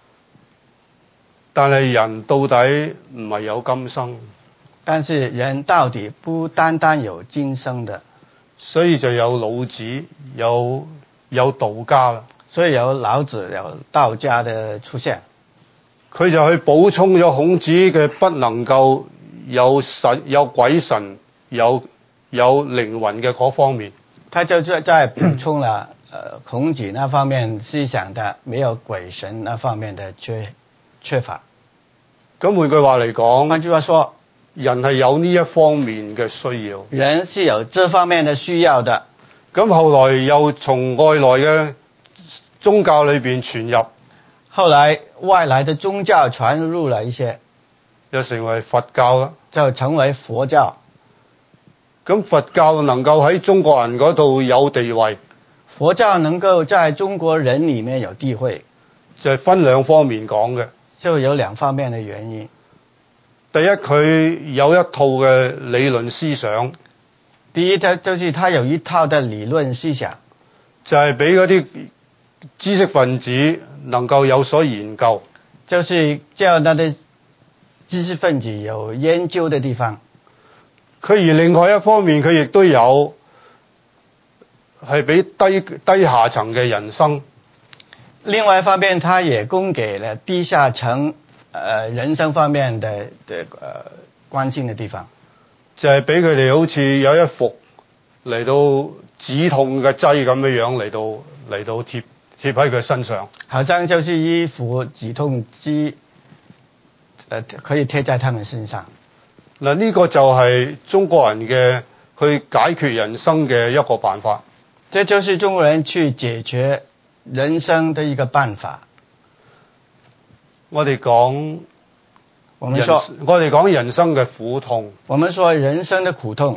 但係人到底唔係有今生， 但是人到底不單單有今生的， 所以就有老子，有有道家啦。 所以有老子有道家的出現。 佢就去補充咗孔子嘅不能夠有神有鬼神有有靈魂嘅嗰方面。 他就在在補充了呃孔子那方面思想的沒有鬼神那方面的缺缺乏。 咁換句話嚟講， 換句話說， 人係有呢一方面嘅需要。 人是有這方面的需要的。 咁後來又從外來嘅宗教裏邊傳入， 後來外來的宗教傳入了一些， 又成為佛教啦。 就成為佛教。 咁佛教能夠喺中國人嗰度有地位， 佛教能夠在中國人裡面有地位， 就係分兩方面講嘅。 就有兩方面的原因。 第一，佢有一套嘅理論思想。 第一，他就是他有一套的理論思想， 就係俾嗰啲知識分子能夠有所研究， 就是叫那啲知識分子有研究的地方。 佢而另外一方面，佢亦都有係俾低低下層嘅人生。 另外一方面，他也供給了地下層呃人生方面的的呃關心的地方， 就係俾佢哋好似有一服嚟到止痛嘅劑咁樣樣嚟到嚟到貼貼喺佢身上， 好像就是一副止痛劑，呃可以貼在他們身上。 嗱，呢個就係中國人嘅去解決人生嘅一個辦法。 這就是中國人去解決人生的一個辦法。 我哋講， 我們說， 我哋講人生嘅苦痛。 我們說人生的苦痛，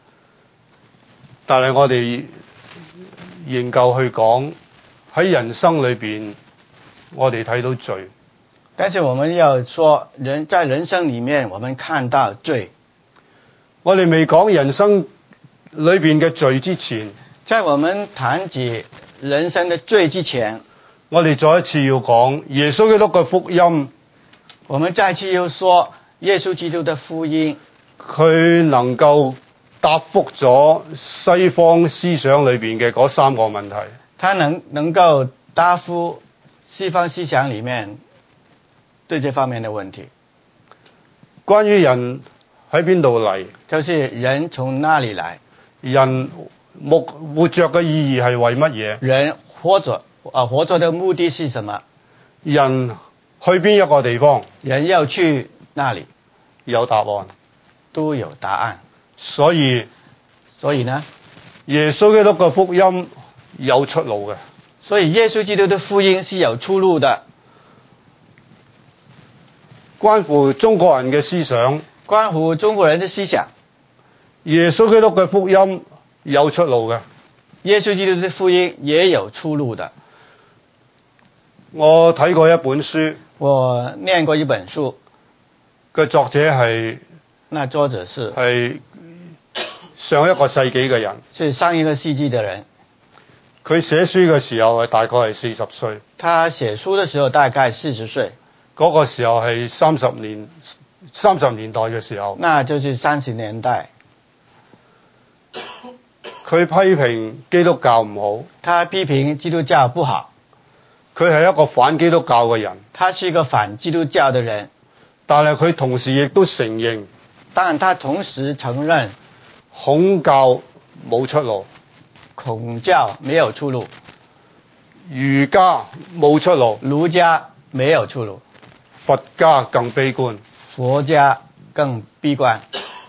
但係我哋研究去講喺人生裏邊，我哋睇到罪。 但是我們要說人在人生裡面，我們看到罪。 我哋未講人生裏邊嘅罪之前， 在我們談及人生的罪之前， 我哋再一次要講耶穌基督嘅福音。 我們再次要說耶穌基督的福音， 佢能夠答覆咗西方思想裏邊嘅嗰三個問題。 他能能夠答覆西方思想裡面對這方面的問題。 關於人喺邊度嚟， 就是人從哪裡來， 人目活着嘅意義係為乜嘢？ 人活着啊，活着的目的是什麼？ 人去邊一個地方？ 人要去那裡？ 有答案， 都有答案。 所以， 所以呢， 耶穌基督嘅福音有出路嘅。 所以耶穌基督的福音是有出路的。 關乎中國人嘅思想， 關乎中國人的思想， 耶穌基督嘅福音有出路嘅。 耶穌基督的福音也有出路的。 我睇過一本書， 我念過一本書， 嘅作者係， 那作者是係上一個世紀嘅人， 是上一個世紀的人。 佢寫書嘅時候係大概係四十歲， 他寫書的時候大概四十歲， 嗰個時候係三十年三十年代嘅時候。 那就是三十年代。 佢批評基督教唔好， 他批評基督教不好， 佢係一個反基督教嘅人， 他是一個反基督教的人， 但係佢同時亦都承認， 但他同時承認孔教冇出路， 孔教沒有出路， 儒家冇出路， 儒家沒有出路， 佛家更悲觀， 佛家更悲觀。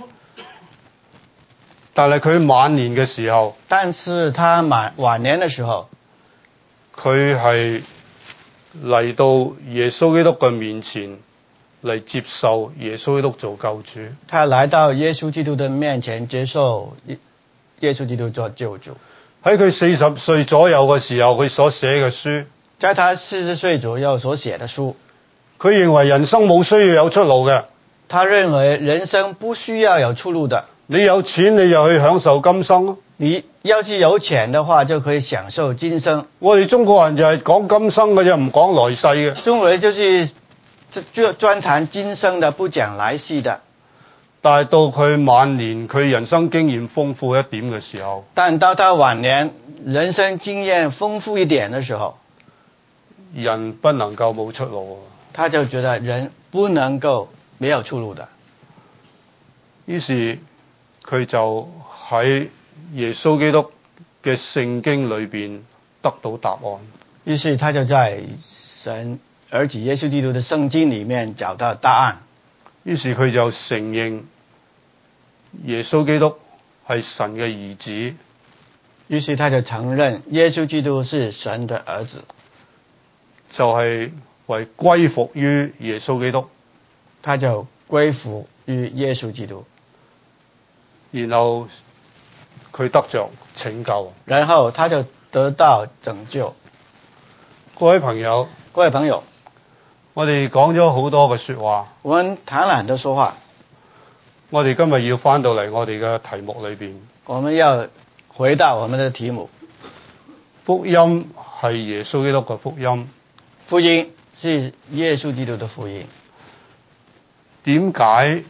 但係佢晚年嘅時候， 但是他晚晚年的時候， 佢係嚟到耶穌基督嘅面前嚟接受耶穌基督做救主。 他來到耶穌基督的面前接受耶穌基督做救主。 喺佢四十歲左右嘅時候，佢所寫嘅書， 在他四十歲左右所寫的書， 佢認為人生冇需要有出路嘅。 他認為人生不需要有出路的。 你有錢你就去享受今生咯。 你要是有錢的話，就可以享受今生。 我哋中國人就係講今生嘅啫，唔講來世嘅。 中國人就是專專談今生的，不講來世的。 但係到佢晚年，佢人生經驗豐富一點嘅時候， 但到他晚年，人生經驗豐富一點的時候， 人不能夠冇出路。 他就覺得人不能夠沒有出路的。 於是佢就喺耶穌基督嘅聖經裏邊得到答案。 於是他就在神兒子耶穌基督的聖經裡面找到答案。 於是佢就承認耶穌基督係神嘅兒子。 於是他就承認耶穌基督是神的兒子， 就係為歸服於耶穌基督。 他就歸服於耶穌基督， 然後佢得着拯救。 然後他就得到拯救。 各位朋友， 各位朋友， 我哋講咗好多嘅說話， 我們談了很多說話。 我哋今日要翻到嚟我哋嘅題目裏邊， 我們要回到我們的題目。 福音係耶穌基督嘅福音。 福音是耶穌基督的福音。 點解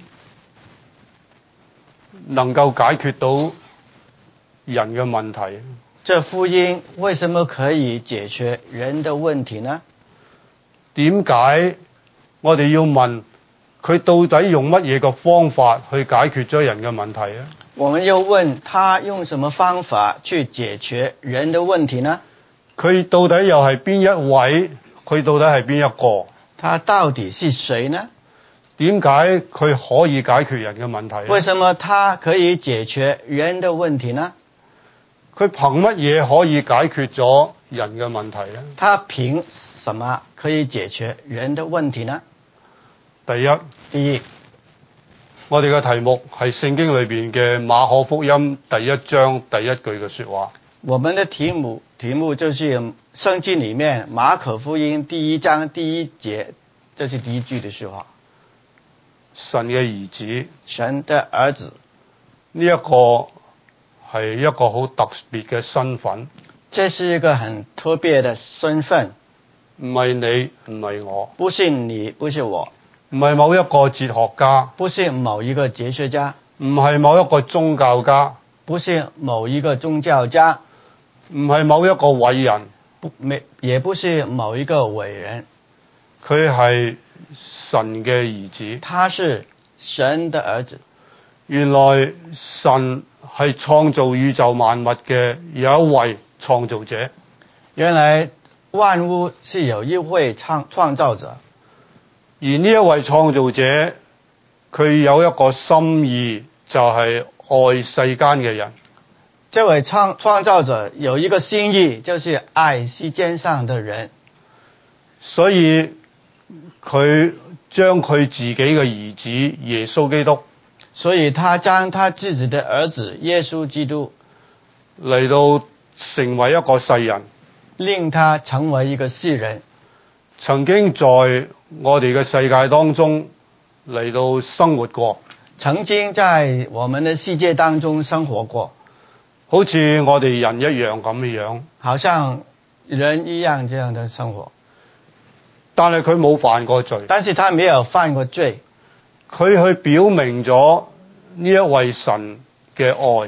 能夠解決到人嘅問題？ 這福音為什麼可以解決人的問題呢？ 點解我哋要問佢到底用乜嘢嘅方法去解決咗人嘅問題呢？ 我們又問他用什麼方法去解決人的問題呢？ 佢到底又係邊一位？佢到底係邊一個？ 他到底是誰呢？ 點解佢可以解決人嘅問題？ 為什麼他可以解決人的問題呢？ 佢憑乜嘢可以解決咗人嘅問題呢？ 他憑什麼可以解決人的問題呢？ 第一， 第一， 我哋嘅題目係聖經裏邊嘅馬可福音第一章第一句嘅說話。 我們的題目題目就是聖經裡面馬可福音第一章第一節，這是第一句的說話。 神嘅兒子， 神的兒子， 呢一個係一個好特別嘅身份。 這是一個很特別的身份。 唔係你，唔係我。 不是你，不是我。 唔係某一個哲學家。 不是某一個哲學家。 唔係某一個宗教家。 不是某一個宗教家。 唔係某一個偉人。 不，沒，也不是某一個偉人。 佢係神嘅兒子。 他是神的兒子。 原來神係創造宇宙萬物嘅有一位創造者。 原來萬物是有一位創創造者， 而呢一位創造者佢有一個心意，就係愛世間嘅人。 這位創創造者有一個心意，就是愛世間上的人。 所以佢將佢自己嘅兒子耶穌基督， 所以他將他自己的兒子耶穌基督嚟到成為一個世人， 令他成為一個世人， 曾經在我哋嘅世界當中嚟到生活過， 曾經在我們的世界當中生活過， 好似我哋人一樣咁樣， 好像人一樣這樣的生活。 但係佢冇犯過罪， 但是他沒有犯過罪， 佢去表明咗呢一位神嘅愛，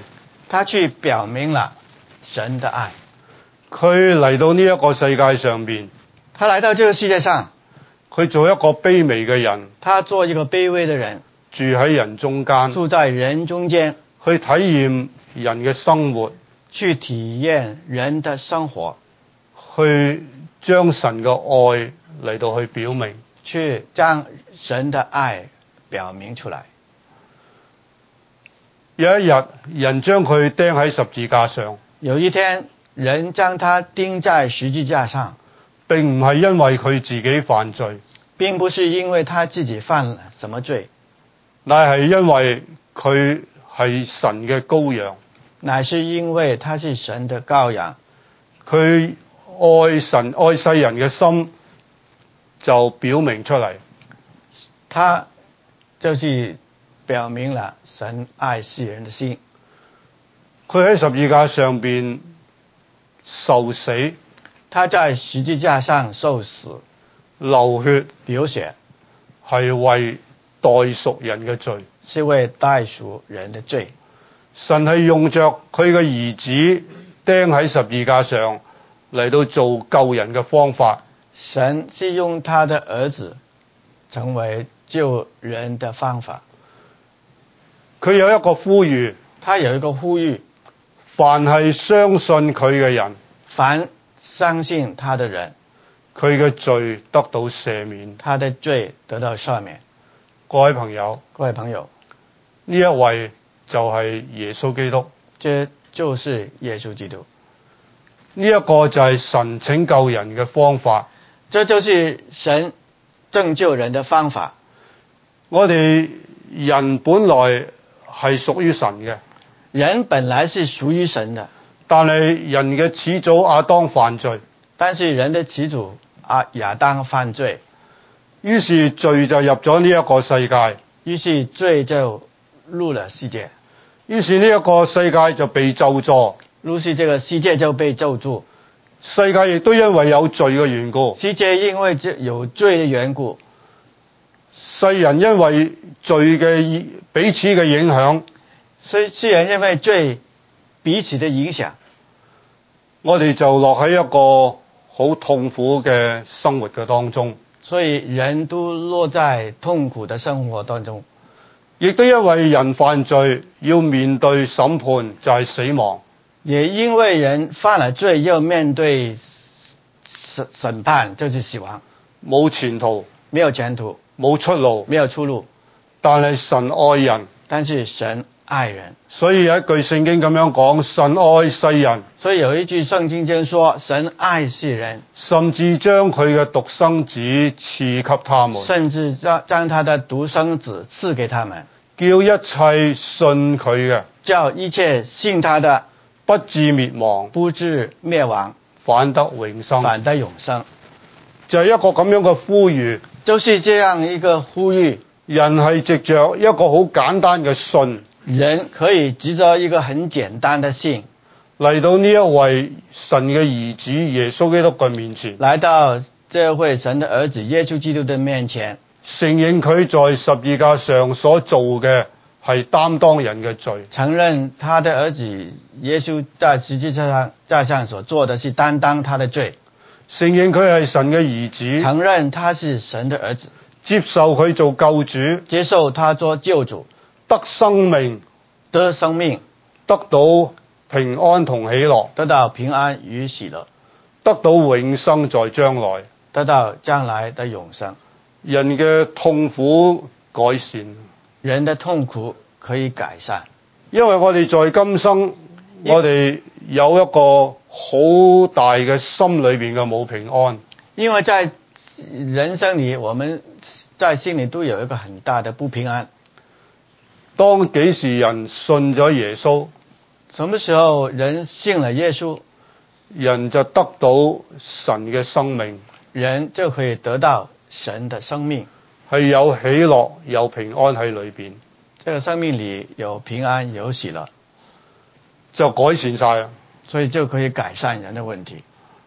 他去表明了神的愛。 佢嚟到呢一個世界上邊， 他來到這個世界上， 佢做一個卑微嘅人， 他做一個卑微的人， 住喺人中間， 住在人中間， 去體驗人嘅生活， 去體驗人的生活， 去將神嘅愛嚟到去表明， 去將神的愛表明出來。 有一日，人將佢釘喺十字架上， 有一天，人將他釘在十字架上， 並唔係因為佢自己犯罪， 並不是因為他自己犯了什麼罪， 乃係因為佢係神嘅羔羊， 乃是因為他是神的羔羊。 佢愛神愛世人嘅心就表明出嚟， 他就是表明了神愛世人的心。 佢喺十字架上邊受死， 他在十字架上受死流血， 流血， 係為代贖人嘅罪， 是為代贖人的罪。 神係用着佢嘅兒子釘喺十字架上嚟到做救人嘅方法。 神是用他的兒子成為救人的方法。 佢有一個呼籲， 他有一個呼籲， 凡係相信佢嘅人， 凡相信他的人， 佢嘅罪得到赦免。 他的罪得到赦免。 各位朋友， 各位朋友， 呢一位就係耶穌基督， 這就是耶穌基督。 呢一個就係神拯救人嘅方法。 這就是神拯救人的方法。 我哋人本來係屬於神嘅， 人本來是屬於神的， 但係人嘅始祖亞當犯罪， 但是人的始祖亞亞當犯罪， 於是罪就入咗呢一個世界， 於是罪就入了世界， 於是呢一個世界就被咒詛， 於是這個世界就被咒詛。 世界亦都因為有罪嘅緣故， 世界因為有罪的緣故， 世人因為罪嘅彼此嘅影響， 世世人因為罪彼此的影響， 我哋就落喺一個好痛苦嘅生活嘅當中。 所以人都落在痛苦的生活當中。 亦都因為人犯罪要面對審判，就係死亡。 也因為人犯了罪要面對審審判，就是死亡， 冇前途， 沒有前途， 冇出路， 沒有出路。 但係神愛人， 但是神愛人， 所以有一句聖經咁樣講：神愛世人， 所以有一句聖經經說，神愛世人， 甚至將佢嘅獨生子賜給他們， 甚至將將他的獨生子賜給他們， 叫一切信佢嘅， 叫一切信他的不至滅亡， 不至滅亡， 反得永生。 反得永生。 就係一個咁樣嘅呼籲， 就是這樣一個呼籲。 人係藉着一個好簡單嘅信， 人可以藉着一個很簡單的信嚟到呢一位神嘅兒子耶穌基督嘅面前， 來到這位神的兒子耶穌基督的面前， 承認佢在十字架上所做嘅係擔當人嘅罪， 承認他的兒子耶穌在十字架上架上所做的是擔當他的罪， 承認佢係神嘅兒子， 承認他是神的兒子， 接受佢做救主， 接受他做救主， 得生命， 得生命， 得到平安同喜樂， 得到平安與喜樂， 得到永生在將來， 得到將來的永生。 人嘅痛苦改善， 人的痛苦可以改善， 因為我哋在今生，我哋有一個好大嘅心裏邊嘅冇平安。 因為在人生裏，我們在心裏都有一個很大的不平安。 當幾時人信咗耶穌， 什麼時候人信了耶穌， 人就得到神嘅生命， 人就可以得到神的生命， 係有喜樂有平安喺裏邊。 這個生命裏有平安有喜樂， 就改善晒啦。 所以就可以改善人的問題。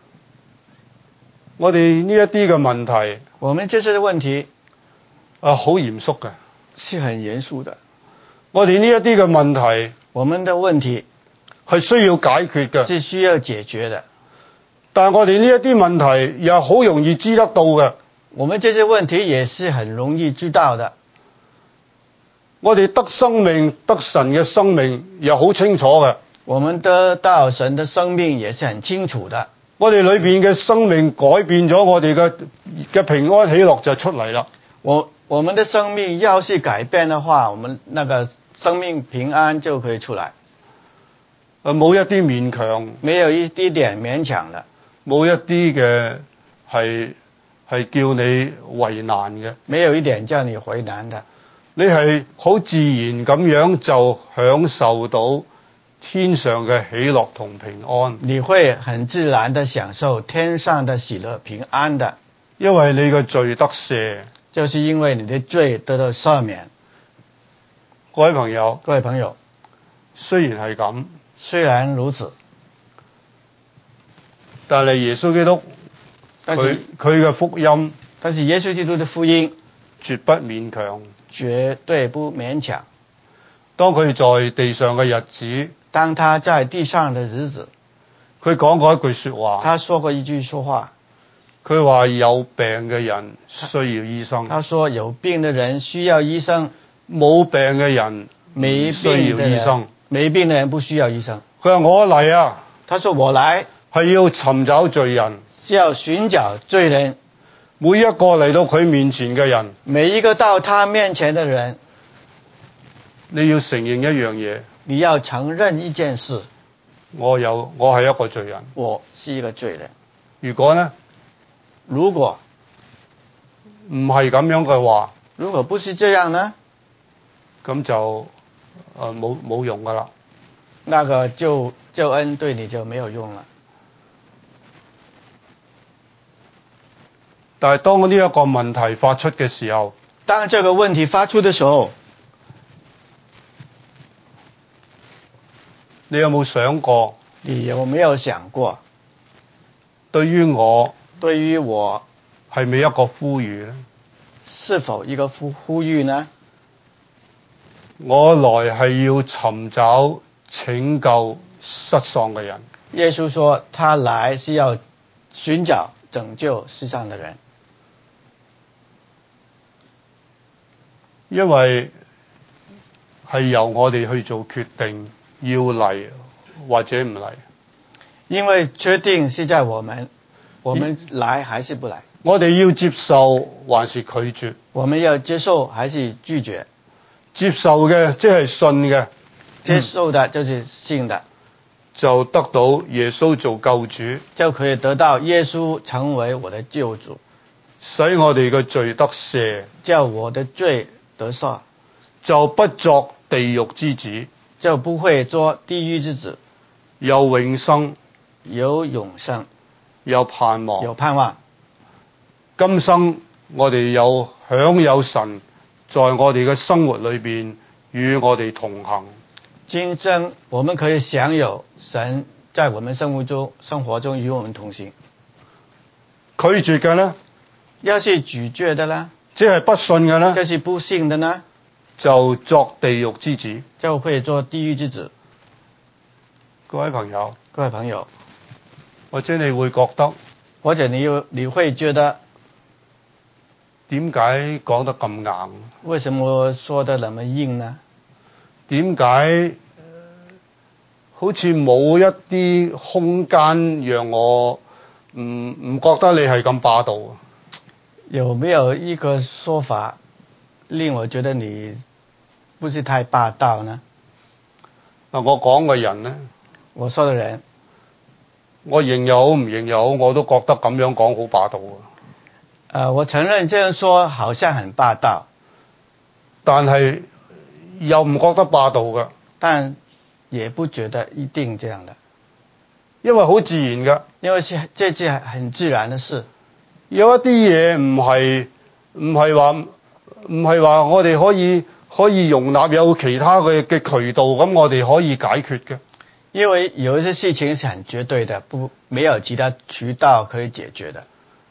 我哋呢一啲嘅問題， 我們這些問題啊，好嚴肅嘅， 是很嚴肅的。 我哋呢一啲嘅問題， 我們的問題係需要解決嘅。 是需要解決的。 但係我哋呢一啲問題又好容易知得到嘅。 我們這些問題也是很容易知道的。 我哋得生命得神嘅生命又好清楚嘅。 我們得到神的生命也是很清楚的。 我哋裏邊嘅生命改變咗，我哋嘅嘅平安喜樂就出嚟啦。 我我們的生命要是改變的話，我們那個生命平安就可以出來。 誒，冇一啲勉強， 沒有一啲點勉強的， 冇一啲嘅係係叫你為難嘅， 沒有一點叫你為難的。 你係好自然咁樣就享受到天上嘅喜樂同平安。 你會很自然地享受天上的喜樂平安的， 因為你嘅罪得赦， 就是因為你的罪得到赦免。 各位朋友， 各位朋友， 雖然係咁， 雖然如此， 但係耶穌基督佢佢嘅福音， 但是耶穌基督的福音絕不勉強， 絕對不勉強。 當佢在地上嘅日子， 當他在地上的日子， 佢講過一句說話， 他說過一句說話， 佢話有病嘅人需要醫生， 他說有病的人需要醫生， 冇病嘅人唔需要醫生， 沒病的人不需要醫生。 佢話我嚟啊， 他說我來係要尋找罪人， 是要尋找罪人， 每一個嚟到佢面前嘅人， 每一個到他面前的人， 你要承認一樣嘢， 你要承認一件事， 我有我係一個罪人， 我是一個罪人。 如果呢， 如果唔係咁樣嘅話， 如果不是這樣呢， 咁就誒冇冇用噶啦。 那個救救恩對你就沒有用了。 但係當呢一個問題發出嘅時候， 當這個問題發出的時候， 你有冇想過？ 你有沒有想過？ 對於我， 對於我係咪一個呼籲呢？ 是否一個呼呼籲呢？ 我來係要尋找拯救失喪嘅人。 耶穌說他來是要尋找拯救世上的人， 因為係由我哋去做決定，要嚟或者唔嚟。 因為決定是在我們，我們來還是不來？ 我哋要接受還是拒絕？ 我們要接受還是拒絕？ 接受嘅即係信嘅， 接受的就是信的， 就得到耶穌做救主， 就可以得到耶穌成為我的救主， 使我哋嘅罪得赦， 叫我的罪得赦， 就不作地獄之子， 就不會做地獄之子， 有永生， 有永生， 有盼望， 有盼望。 今生我哋有享有神在我哋嘅生活裏邊與我哋同行。 今生我們可以享有神在我們生活中生活中與我們同行。 拒絕嘅呢？ 要是拒絕的呢？ 即係不信嘅呢？ 這是不信的呢？ 就作地獄之子， 就會做地獄之子。 各位朋友， 各位朋友， 或者你會覺得， 或者你有你會覺得， 點解講得咁硬？ 為什麼說得那麼硬呢？ 點解好似冇一啲空間讓我唔唔覺得你係咁霸道？ 有沒有一個說法令我覺得你不是太霸道呢？ 嗱，我講嘅人呢， 我說的人， 我認又好唔認又好，我都覺得咁樣講好霸道啊！ 呃，我承認這樣說好像很霸道， 但係又唔覺得霸道嘅， 但也不覺得一定這樣的， 因為好自然嘅， 因為是這是很自然的事。 有一啲嘢唔係唔係話唔係話我哋可以可以容納有其他嘅嘅渠道，咁我哋可以解決嘅。 因為有一些事情是很絕對的，不沒有其他渠道可以解決的。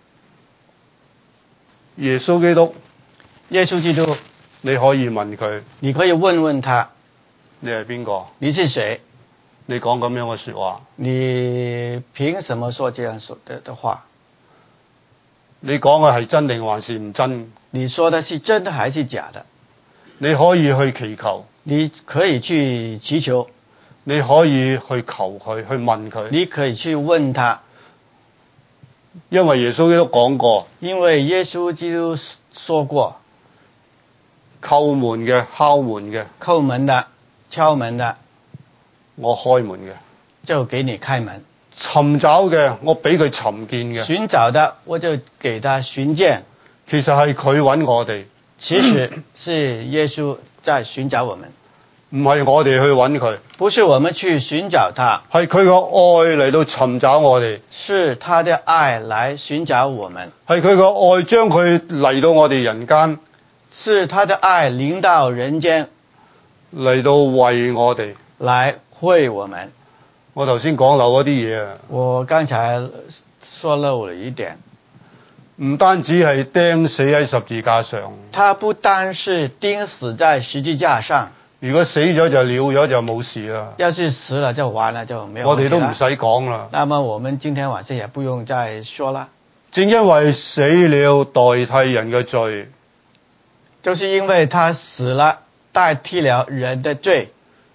耶穌基督， 耶穌基督， 你可以問佢， 你可以問問他， 你係邊個？ 你是誰？ 你講咁樣嘅說話？ 你憑什麼說這樣說的的話？ 你講嘅係真定還是唔真？ 你說的是真的還是假的？ 你可以去祈求， 你可以去祈求， 你可以去求佢，去問佢。 你可以去問他， 因為耶穌基督講過， 因為耶穌基督說過， 叩門嘅、敲門嘅， 叩門的、敲門的， 我開門嘅； 就給你開門。 尋找嘅，我俾佢尋見嘅。 尋找的，我就給他尋見。 其實係佢揾我哋， 其實是耶穌在尋找我們， 唔係我哋去揾佢， 不是我們去尋找他， 係佢個愛嚟到尋找我哋， 是他的愛來尋找我們， 係佢個愛將佢嚟到我哋人間， 是他的愛臨到人間嚟到為我哋， 來為我們。 我頭先講漏嗰啲嘢啊， 我剛才說漏了一點， 唔單止係釘死喺十字架上， 他不單是釘死在十字架上， 如果死咗就了咗就冇事啦， 要是死了就完了，就沒有問題了。 我哋都唔使講啦。 那麼我們今天晚上也不用再說了。 正因為死了代替人嘅罪， 就是因為他死了代替了人的罪，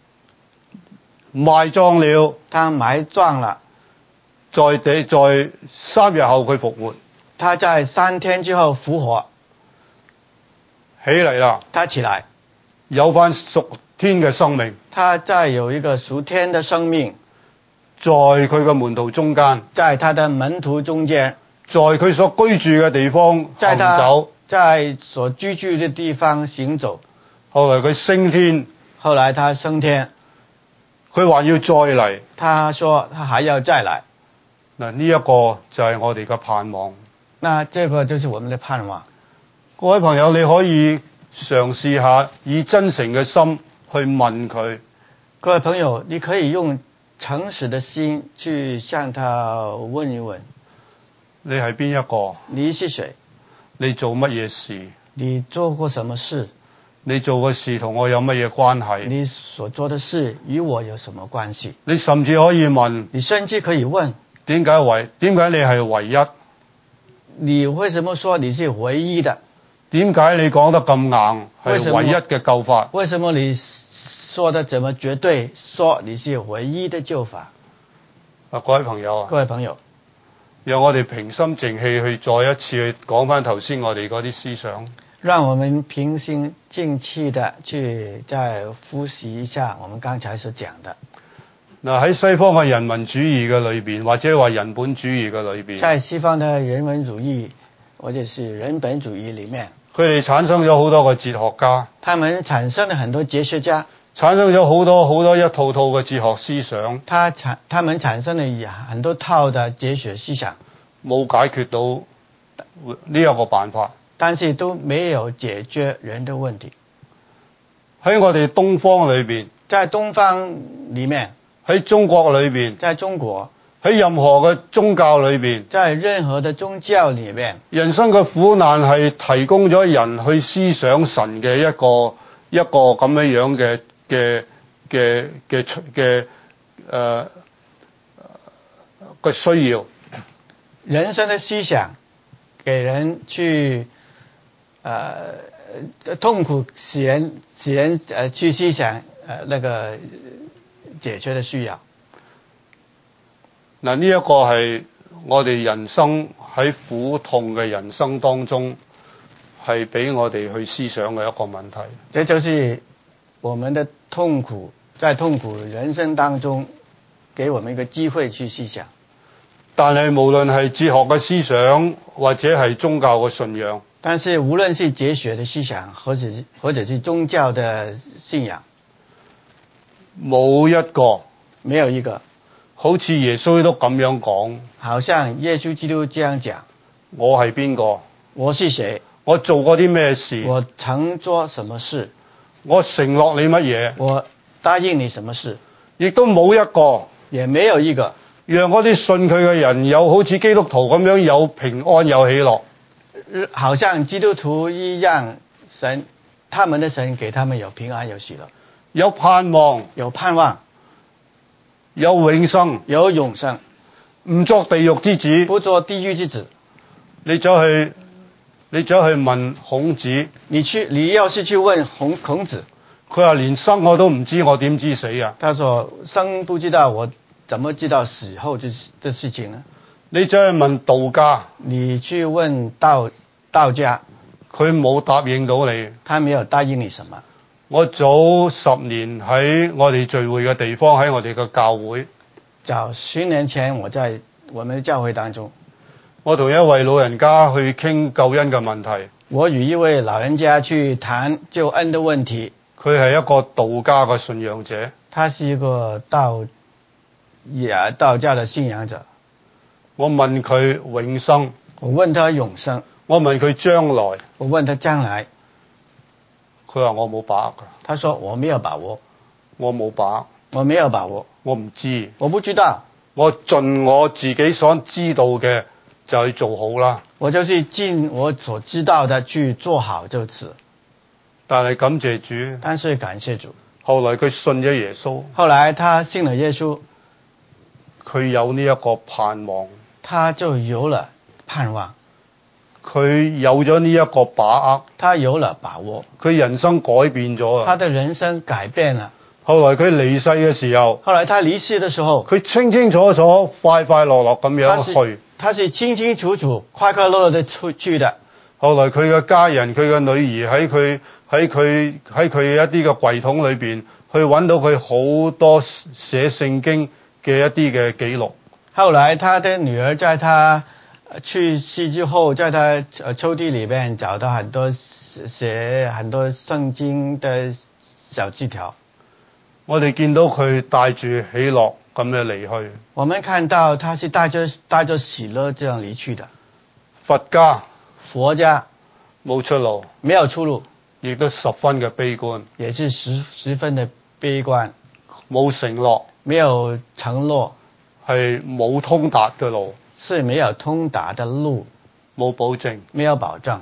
埋葬了， 他埋葬了， 在地在三日後佢復活， 他在三天之後復活起嚟啦， 他起來， 有返屬天嘅生命， 他再有一個屬天的生命， 在佢嘅門徒中間， 在他的門徒中間， 在佢所居住嘅地方在他行走， 在所居住的地方行走。 後來佢升天， 後來他升天， 佢還要再嚟。 他說他還要再來。 嗱，呢一個就係我哋嘅盼望。 那這個就是我們的盼望。 各位朋友，你可以嘗試下以真誠嘅心去問佢。 各位朋友，你可以用誠實的心去向他問一問。 你係邊一個？ 你是誰？ 你做乜嘢事？ 你做過什麼事？ 你做嘅事同我有乜嘢關係？ 你所做的事與我有什麼關係？ 你甚至可以問， 你甚至可以問， 點解唯點解你係唯一？ 你為什麼說你是唯一的？ 點解你講得咁硬係唯一嘅救法？ 為什麼你說得這麼絕對，說你是唯一的救法？ 啊，各位朋友啊， 各位朋友， 讓我哋平心靜氣去再一次去講翻頭先我哋嗰啲思想。 讓我們平心靜氣的去再複習一下我們剛才所講的。 嗱，喺西方嘅人民主義嘅裏邊，或者話人本主義嘅裏邊， 在西方的人文主義或者是人本主義裡面， 佢哋產生咗好多個哲學家， 他們產生了很多哲學家， 產生咗好多好多一套套嘅哲學思想， 他產他們產生了很多套的哲學思想， 冇解決到呢一個辦法， 但是都沒有解決人的問題。 喺我哋東方裏邊， 在東方裡面， 喺中國裏邊， 在中國， 喺任何嘅宗教裏邊， 在任何的宗教裡面， 人生嘅苦難係提供咗人去思想神嘅一個一個咁樣樣嘅嘅嘅嘅嘅誒嘅需要。 人生的思想給人去呃痛苦使人使人呃去思想呃那個解決的需要。 嗱，呢一個係我哋人生喺苦痛嘅人生當中係俾我哋去思想嘅一個問題。 這就是我們的痛苦，在痛苦人生當中給我們一個機會去思想。 但係無論係哲學嘅思想或者係宗教嘅信仰， 但是無論是哲學的思想或者是或者是宗教的信仰， 冇一個沒有一個好似耶穌都咁樣講， 好像耶穌基督這樣講， 我係邊個？ 我是誰？ 我做過啲咩事？ 我曾做什麼事？ 我承諾你乜嘢？ 我答應你什麼事？ 亦都冇一個， 也沒有一個讓嗰啲信佢嘅人有好似基督徒咁樣有平安有喜樂， 好像基督徒一樣，神他們的神給他們有平安有喜樂， 有盼望， 有盼望。 有永生， 有永生， 唔作地獄之子。 不做地獄之子。 你走去，你走去問孔子， 你去，你要是去問孔孔子， 佢話連生我都唔知，我點知死啊？ 他說生不知道，我怎麼知道死後的的事情呢？ 你走去問道家， 你去問道道家， 佢冇答應到你。 他沒有答應你什麼。 我早十年喺我哋聚會嘅地方，喺我哋嘅教會， 早十年前我在我們的教會當中， 我同一位老人家去傾救恩嘅問題。 我與一位老人家去談救恩的問題。 佢係一個道家嘅信仰者， 他是一個道也道教的信仰者。 我問佢永生， 我問他永生， 我問佢將來， 我問他將來， 佢話我冇把握㗎。 他說我沒有把握， 我冇把握， 我沒有把握， 我唔知， 我不知道， 我盡我自己所知道嘅就去做好啦。 我就是盡我所知道的去做好就此。 但係感謝主， 但是感謝主， 後來佢信咗耶穌， 後來他信了耶穌， 佢有呢一個盼望， 他就有了盼望， 佢有咗呢一個把握， 他有了把握， 佢人生改變咗啊！ 他的人生改變了。 後來佢離世嘅時候， 後來他離世的時候， 佢清清楚楚、快快樂樂咁樣去。 他是清清楚楚、快快樂樂的出去的。 後來佢嘅家人、佢嘅女兒喺佢喺佢喺佢一啲嘅櫃桶裏邊，去揾到佢好多寫聖經嘅一啲嘅記錄。 後來他的女兒在他去世之後，在他抽屜裏邊找到很多寫很多聖經的小字條。 我哋見到佢帶住喜樂咁樣離去。 我們看到他是帶着帶着喜樂這樣離去的。 佛家佛家冇出路， 沒有出路， 亦都十分嘅悲觀， 也是十十分的悲觀， 冇承諾， 沒有承諾， 係冇通達嘅路， 是沒有通達的路， 冇保證， 沒有保證。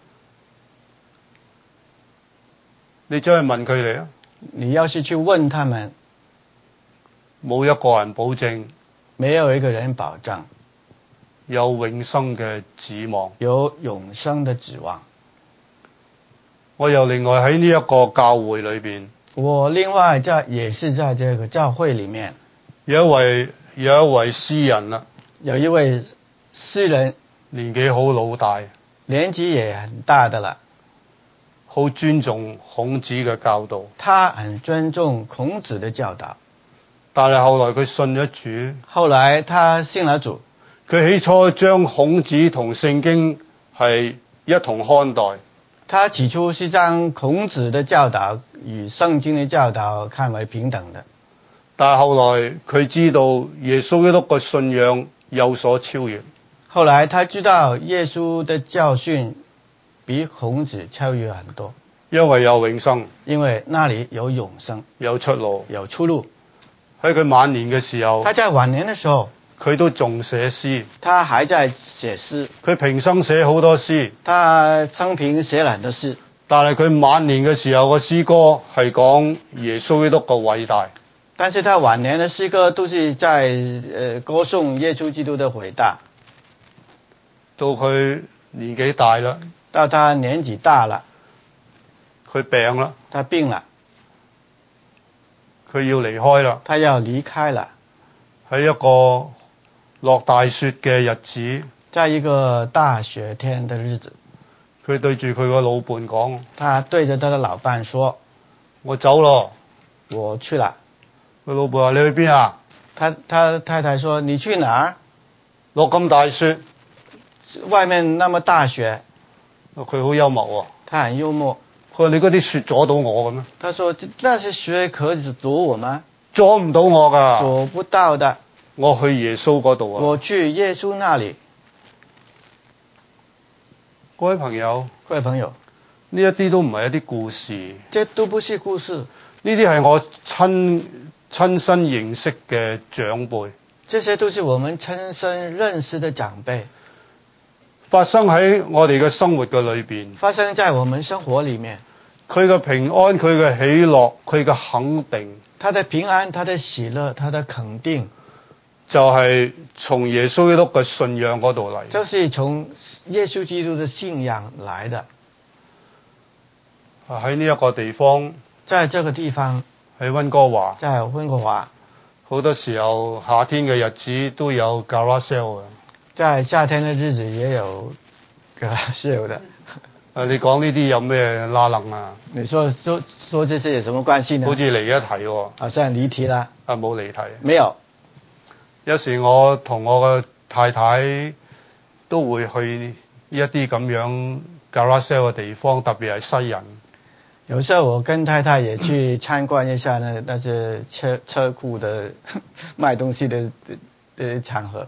你走去問佢哋啊， 你要是去問他們， 冇一個人保證， 沒有一個人保證有永生嘅指望， 有永生的指望。 我又另外喺呢一個教會裏邊， 我另外在也是在這個教會裡面， 有一位有一位詩人啦， 有一位詩人年紀好老大， 年紀也很大的了， 好尊重孔子嘅教導， 他很尊重孔子的教導， 但係後來佢信咗主， 後來他信了主， 佢起初將孔子同聖經係一同看待。 他起初是將孔子的教導與聖經的教導看為平等的， 但係後來佢知道耶穌基督嘅信仰有所超越。 後來他知道耶穌的教訓比孔子超越很多， 因為有永生， 因為那裡有永生， 有出路， 有出路。 喺佢晚年嘅時候， 他在晚年的時候， 佢都仲寫詩， 他還在寫詩， 佢平生寫好多詩， 他生平寫了很多詩， 但係佢晚年嘅時候嘅詩歌係講耶穌基督嘅偉大。 但是他晚年的詩歌都是在呃歌頌耶穌基督的偉大。 到佢年紀大啦， 到他年紀大了， 佢病啦， 他病了， 佢要離開啦， 他要離開了。 喺一個落大雪嘅日子， 在一個大雪天的日子， 佢對住佢個老伴講： 他對着他的老伴說： 我走咯。 我去了。 佢老伴話：你去邊啊？ 他他太太說：你去哪兒？ 落咁大雪， 外面那麼大雪。 佢好幽默喎。 他很幽默。 佢話：你嗰啲雪阻到我嘅咩？ 他說：那些雪可以阻我嗎？ 阻唔到我㗎。 阻不到的。 我去耶穌嗰度啊。 我去耶穌那裡。 各位朋友， 各位朋友， 呢一啲都唔係一啲故事， 這都不是故事。 呢啲係我親親身認識嘅長輩。 這些都是我們親身認識的長輩。 發生喺我哋嘅生活嘅裏邊， 發生在我們生活裡面。 佢嘅平安，佢嘅喜樂，佢嘅肯定， 他的平安，他的喜樂，他的肯定， 就係從耶穌基督嘅信仰嗰度嚟。 就是從耶穌基督的信仰來的。 喺呢一個地方， 在這個地方， 喺溫哥華， 在溫哥華， 好多時候夏天嘅日子都有 garage sale 嘅。 在夏天的日子也有 garage sale 的。 誒，你講呢啲有咩拉楞啊？ 你說說說這些有什麼關係呢？ 好似離一題喎。 好像離題啦。 啊，冇離題。 沒有。 有時我同我嘅太太都會去一啲咁樣 garage sale 嘅地方，特別係西人。 有時候我跟太太也去參觀一下呢，那些車車庫的賣東西的的的場合。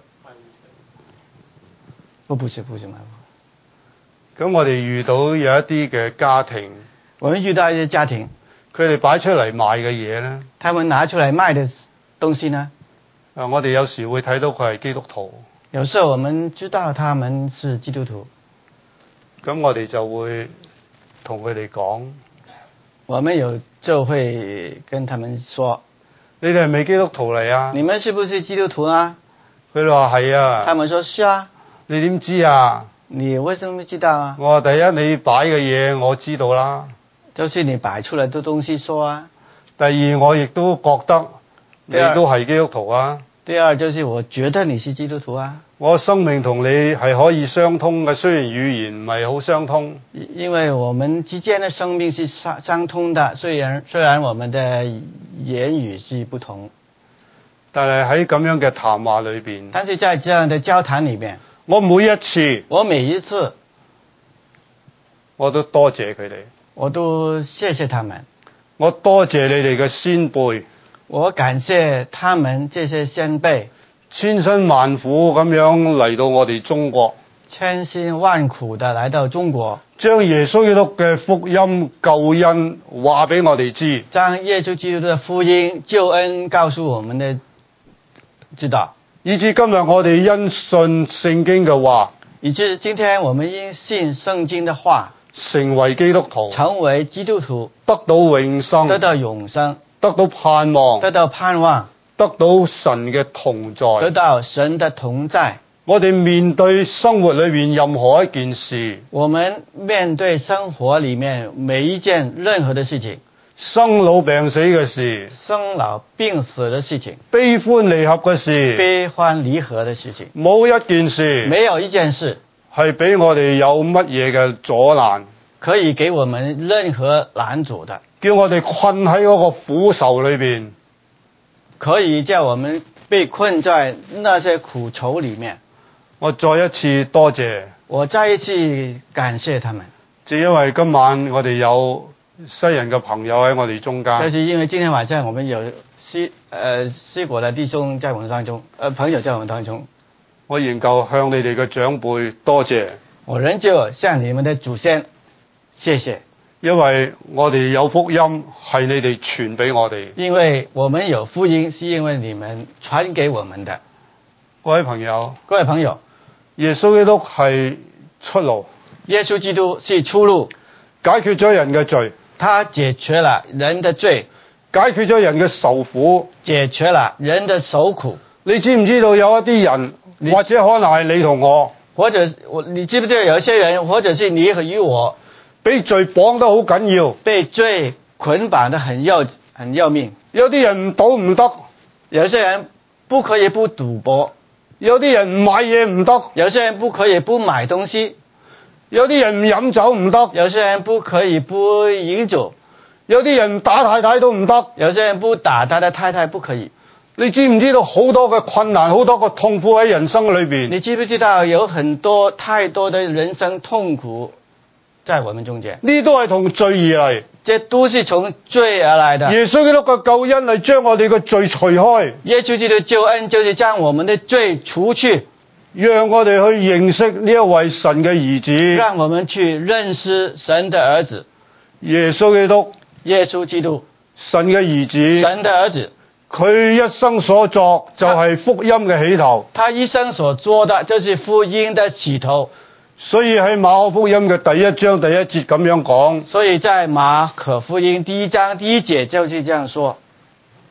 不不是不是賣。 咁我哋遇到有一啲嘅家庭， 我們遇到一些家庭， 佢哋擺出嚟賣嘅嘢咧， 他們拿出來賣的東西呢？ 啊，我哋有時會睇到佢係基督徒。 有時候我們知道他們是基督徒， 咁我哋就會同佢哋講， 我們有就會跟他們說： 你哋係咪基督徒嚟啊？ 你們是不是基督徒啊？ 佢哋話係啊。 他們說是啊。 你點知啊？ 你為什麼知道啊？ 我話第一，你擺嘅嘢我知道啦。 就是你擺出來的東西說啊。 第二，我亦都覺得你都係基督徒啊。 第二，就是我覺得你是基督徒啊。 我生命同你係可以相通嘅，雖然語言唔係好相通。 因為我們之間的生命是相相通的，雖然雖然我們的言語是不同， 但係喺咁樣嘅談話裏邊， 但是在這樣的交談裏面， 我每一次， 我每一次， 我都多謝佢哋， 我都謝謝他們， 我多謝你哋嘅先輩， 我感謝他們這些先輩， 千辛萬苦咁樣嚟到我哋中國， 千辛萬苦地來到中國， 將耶穌基督嘅福音救恩話俾我哋知， 將耶穌基督的福音救恩告訴我們的知道。 以至今日我哋因信聖經嘅話， 以至今天我們因信聖經的話， 成為基督徒， 成為基督徒， 得到永生， 得到永生， 得到盼望， 得到盼望， 得到神嘅同在， 得到神的同在。 我哋面對生活裏面任何一件事， 我們面對生活裏面每一件任何的事情， 生老病死嘅事， 生老病死的事情， 悲歡離合嘅事， 悲歡離合的事情， 冇一件事， 沒有一件事係俾我哋有乜嘢嘅阻攔， 可以給我們任何攔阻的， 叫我哋困喺嗰個苦愁裏邊， 可以叫我們被困在那些苦愁裏面。 我再一次多謝， 我再一次感謝他們， 就因為今晚我哋有西人嘅朋友喺我哋中間， 就是因為今天晚上我們有西呃西國的弟兄在我們當中，呃朋友在我們當中， 我仍舊向你哋嘅長輩多謝， 我仍舊向你們的祖先謝謝， 因為我哋有福音係你哋傳俾我哋， 因為我們有福音是因為你們傳給我們的。 各位朋友， 各位朋友， 耶穌基督係出路， 耶穌基督是出路， 解決咗人嘅罪， 他解決了人的罪， 解決咗人嘅受苦， 解決了人的受苦。 你知唔知道有一啲人，或者可能係你同我， 或者我你知不知道有些人，或者是你和與我， 被罪綁得好緊要， 被罪捆綁得很要很要命。 有啲人唔賭唔得， 有些人不可以不賭博， 有啲人唔買嘢唔得， 有些人不可以不買東西， 有啲人唔飲酒唔得， 有些人不可以不飲酒， 有啲人唔打太太都唔得， 有些人不打他的太太不可以。 你知唔知道好多嘅困難，好多個痛苦喺人生裏邊？ 你知不知道有很多太多的人生痛苦在我們中間？ 呢都係同罪而嚟， 這都是從罪而來的。 耶穌基督嘅救恩係將我哋嘅罪除開， 耶穌基督的救恩就是將我們的罪除去， 讓我哋去認識呢一位神嘅兒子， 讓我們去認識神的兒子耶穌基督， 耶穌基督， 神嘅兒子， 神的兒子。 佢一生所作就係福音嘅起頭， 他一生所做的就是福音的起頭。 所以喺馬可福音嘅第一章第一節咁樣講， 所以在馬可福音第一章第一節就是這樣說：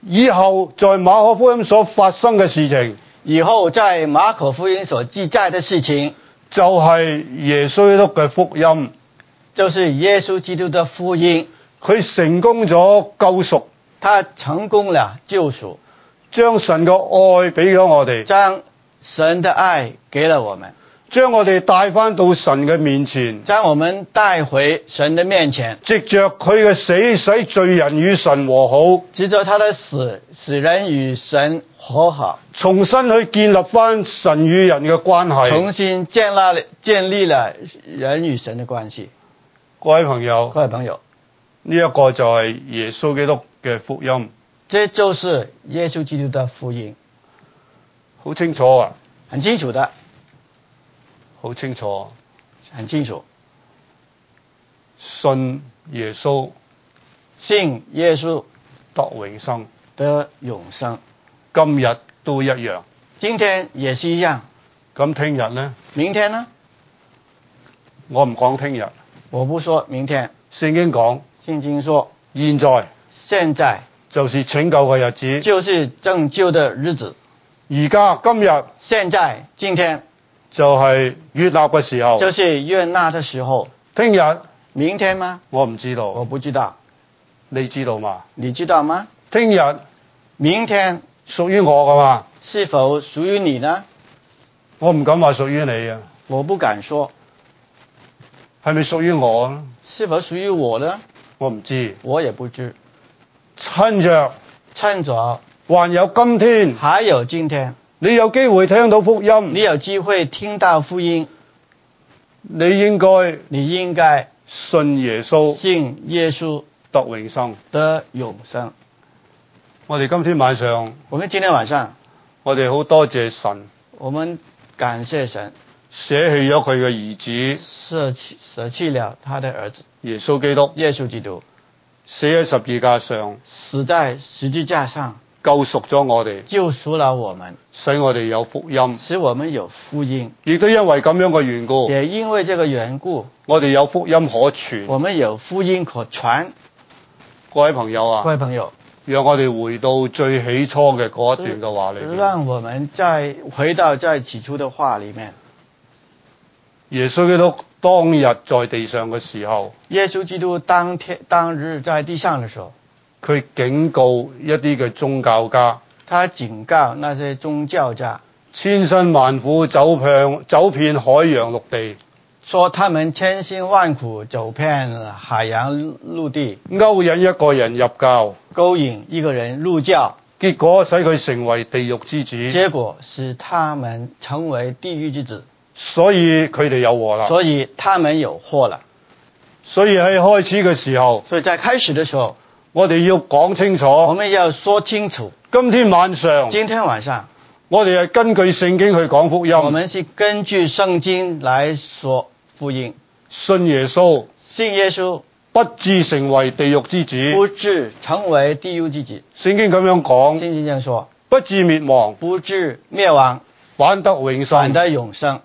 以後在馬可福音所發生嘅事情， 以後在馬可福音所記載的事情， 就係耶穌基督嘅福音， 就是耶穌基督的福音， 佢成功咗救贖， 他成功了救贖， 將神嘅愛俾咗我哋， 將神的愛給了我們， 將我哋帶返到神嘅面前， 將我們帶回神的面前， 藉着佢嘅死使罪人與神和好， 藉着他的死使人與神和好， 重新去建立返神與人嘅關係， 重新建立了建立了人與神的關係。 各位朋友， 各位朋友， 呢一個就係耶穌基督嘅福音， 這就是耶穌基督的福音， 好清楚啊， 很清楚的， 好清楚， 很清楚。 信耶穌信耶穌得永生， 得永生， 今日都一樣。 今天也是一樣。 咁聽日呢？ 明天呢？ 我唔講聽日， 我不說明天。 聖經講， 聖經說， 現在現在就是拯救嘅日子， 就是拯救的日子。 而家今日現在今天就係悅納嘅時候， 就是悅納的時候。 聽日明天嗎？ 我唔知道， 我不知道。 你知道嗎？ 你知道嗎？ 聽日明天屬於我㗎嘛？ 是否屬於你呢？ 我唔敢話屬於你啊。 我不敢說。 係咪屬於我啊？ 是否屬於我呢？ 我唔知。 我也不知。 趁着趁着還有今天， 還有今天， 你有機會聽到福音， 你有機會聽到福音， 你應該你應該信耶穌， 信耶穌得永生， 得永生。 我哋今天晚上， 我們今天晚上， 我哋好多謝神， 我們感謝神， 捨棄咗佢嘅兒子， 捨棄捨棄了他的兒子耶穌基督， 耶穌基督死喺十字架上， 死在十字架上， 救贖咗我哋， 救贖了我們， 使我哋有福音， 使我們有福音。 亦都因為咁樣嘅緣故， 也因為這個緣故， 我哋有福音可傳。 我們有福音可傳。 各位朋友啊， 各位朋友， 讓我哋回到最起初嘅嗰一段嘅話裏面， 讓我們再回到在起初的話裏面。 耶穌基督當日在地上嘅時候， 耶穌基督當天當日在地上的時候， 佢警告一啲嘅宗教家， 他警告那些宗教家， 千辛萬苦走遍走遍海洋陸地， 說他們千辛萬苦走遍海洋陸地， 勾引一個人入教， 勾引一個人入教， 結果使佢成為地獄之子， 結果使他們成為地獄之子， 所以佢哋有禍啦。 所以他們有禍了。 所以喺開始嘅時候， 所以在開始的時候， 我哋要講清楚， 我們要說清楚。 今天晚上， 今天晚上， 我哋係根據聖經去講福音， 我們是根據聖經來說福音， 信耶穌， 信耶穌， 不致成為地獄之子， 不致成為地獄之子。 聖經咁樣講， 聖經這樣說， 不致滅亡， 不致滅亡， 反得永生， 反得永生。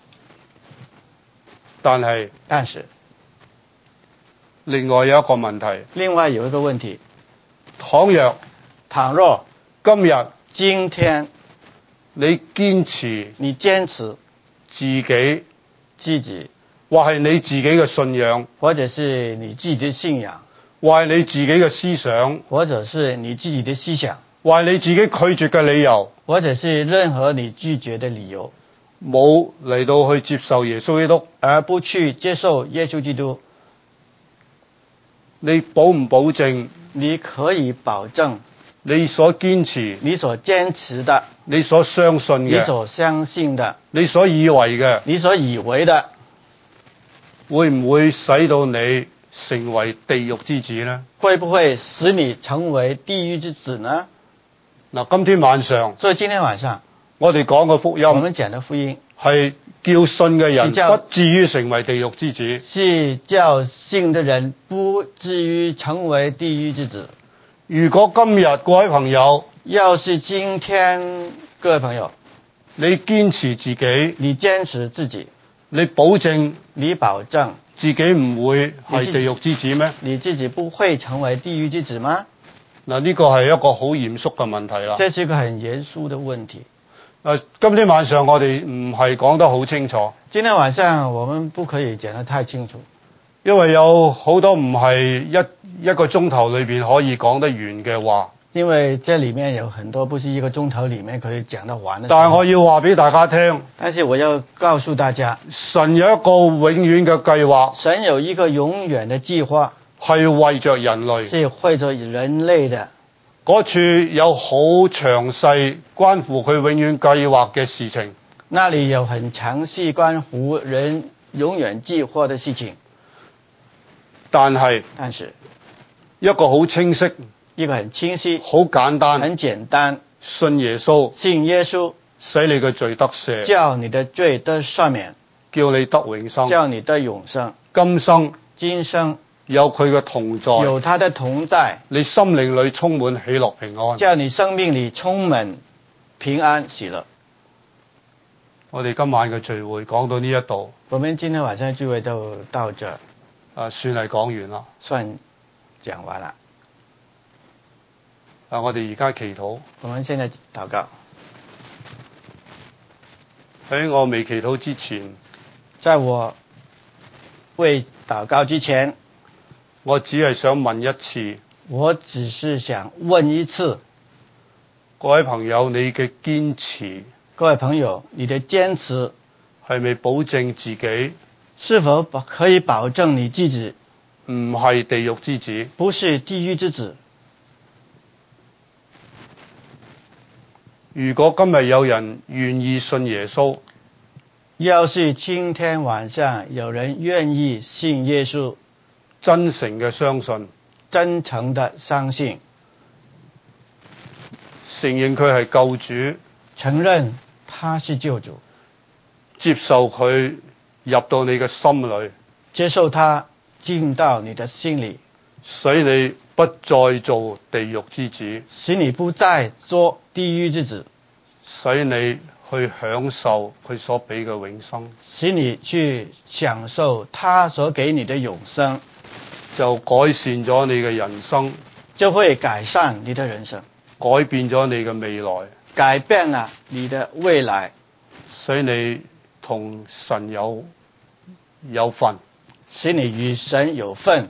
但係， 但是， 另外有一個問題， 另外有一個問題， 倘若倘若今日今天你堅持你堅持自己自己， 或係你自己嘅信仰， 或者是你自己的信仰， 或係你自己嘅思想， 或者是你自己的思想， 或係你自己拒絕嘅理由， 或者是任何你拒絕的理由， 冇嚟到去接受耶穌基督， 而不去接受耶穌基督， 你保唔保證你可以保證你所堅持、 你所堅持的、 你所相信嘅、 你所相信的、 你所以為嘅， 你所以為的， 會唔會使到你成為地獄之子呢？ 會不會使你成為地獄之子呢？ 嗱，今天晚上， 所以今天晚上我哋講嘅福音， 我們講的福音係叫信嘅人是叫不至於成為地獄之子， 是叫信的人不至於成為地獄之子。 如果今日各位朋友， 要是今天各位朋友， 你堅持自己， 你堅持自己， 你保證你保證自己唔會係地獄之子咩？ 你自己不會成為地獄之子嗎？ 嗱，呢個係一個好嚴肅嘅問題啦。 這是一個很嚴肅的問題。 誒，今天晚上我哋唔係講得好清楚， 今天晚上我們不可以講得太清楚， 因為有好多唔係一一個鐘頭裏邊可以講得完嘅話。 因為這裡面有很多不是一個鐘頭裡面可以講得完的。 但係我要話俾大家聽， 但是我要告訴大家， 神有一個永遠嘅計劃， 神有一個永遠的計劃， 係為着人類， 是為着人類的。 嗰處有好詳細關乎佢永遠計劃嘅事情， 那裡有很詳細關乎人永遠計劃的事情。 但係但是一個好清晰、 一個很清晰、 好簡單、 很簡單， 信耶穌， 信耶穌， 使你嘅罪得赦， 叫你的罪得赦免， 叫你得永生， 叫你得永生， 今生今生有佢嘅同在， 有他的同在， 你心靈裏充滿喜樂平安， 叫你生命裡充滿平安喜樂。 我哋今晚嘅聚會講到呢一度， 我們今天晚上聚會就到這兒， 啊，算係講完啦。 算講完了。 啊，我哋而家祈禱。 我們現在禱告。 喺我未祈禱之前， 在我未禱告之前， 我只係想問一次， 我只是想問一次， 各位朋友，你嘅堅持， 各位朋友，你的堅持係咪保證自己是否可以保證你自己唔係地獄之子？ 不是地獄之子？ 如果今日有人願意信耶穌， 要是今天晚上有人願意信耶穌， 真誠嘅相信， 真誠的相信， 承認佢係救主， 承認他是救主， 接受佢入到你嘅心裏， 接受他進到你的心裏， 使你不再做地獄之子， 使你不再做地獄之子， 使你去享受佢所俾嘅永生， 使你去享受他所給你的永生， 就改善咗你嘅人生， 就會改善你的人生， 改變咗你嘅未來， 改變了你的未來， 使你同神有有份， 使你與神有份。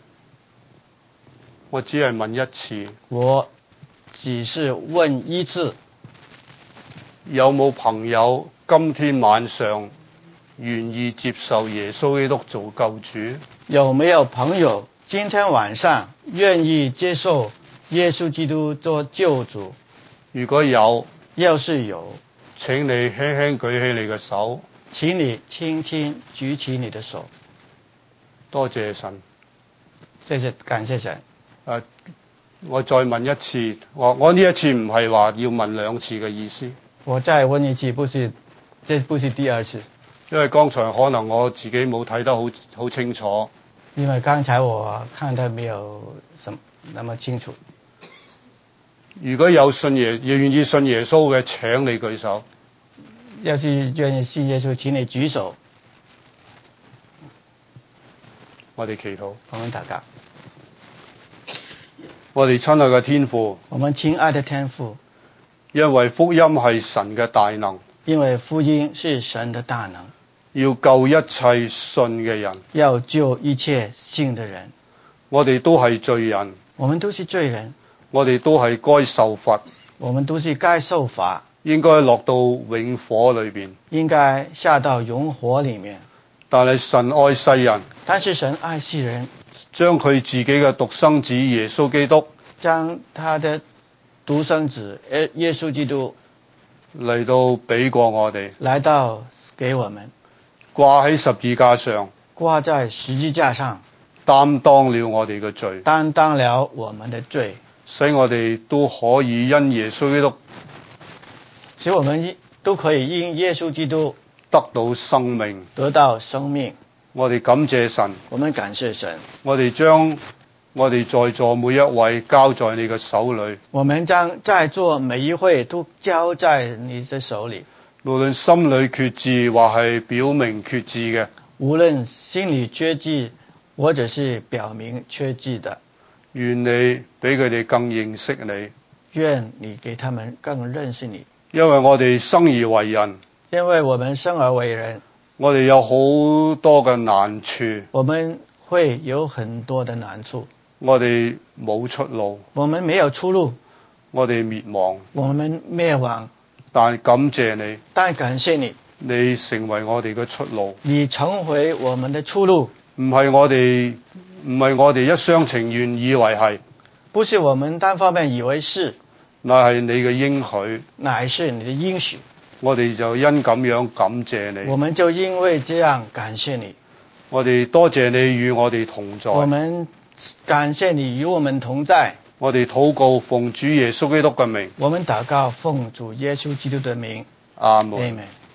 我只係問一次， 我只是問一次， 有冇朋友今天晚上願意接受耶穌基督做救主？ 有沒有朋友今天晚上願意接受耶穌基督做救主？ 如果有， 要是有， 請你輕輕舉起你嘅手， 請你輕輕舉起你的手。 多謝神， 謝謝，感謝神。 誒，我再問一次，我我呢一次唔係話要問兩次嘅意思。 我再問一次，不是，這不是第二次。 因為剛才可能我自己冇睇得好好清楚。 因為剛才我看得沒有什麼那麼清楚。 如果有信耶願意信耶穌嘅，請你舉手。 要是願意信耶穌，請你舉手。 我哋祈禱。 我們禱告。 我哋親愛嘅天父， 我們親愛的天父， 因為福音係神嘅大能， 因為福音是神的大能， 要救一切信嘅人， 要救一切信的人。 我哋都係罪人， 我們都是罪人， 我哋都係該受罰， 我們都是該受罰， 應該落到永火裏邊， 應該下到永火裡面。 但係神愛世人， 但是神愛世人， 將佢自己嘅獨生子耶穌基督， 將他的獨生子耶穌基督嚟到俾過我哋， 來到給我們， 掛喺十字架上， 掛在十字架上， 擔當了我哋嘅罪， 擔當了我們的罪， 使我哋都可以因耶穌基督， 使我們都可以因耶穌基督得到生命， 得到生命。 我哋感謝神， 我們感謝神。 我哋將我哋在座每一位交在你嘅手裏。 我們將在座每一位都交在你的手裏。 無論心裏決志或係表明決志嘅， 無論心裏決志或者是表明決志的， 願你俾佢哋更認識你， 願你給他們更認識你， 因為我哋生而為人， 因為我們生而為人， 我哋有好多嘅難處， 我們會有很多的難處， 我哋冇出路， 我們沒有出路， 我哋滅亡， 我們滅亡， 但感謝你， 但感謝你， 你成為我哋嘅出路， 你成為我們的出路， 唔係我哋唔係我哋一廂情願以為係， 不是我們單方面以為是， 乃係你嘅應許， 乃是你的應許， 我哋就因咁樣感謝你， 我們就因為這樣感謝你， 我哋多謝你與我哋同在， 我們感謝你與我們同在， 我哋禱告奉主耶穌基督嘅名， 我們禱告奉主耶穌基督的名， 阿門。 Amen。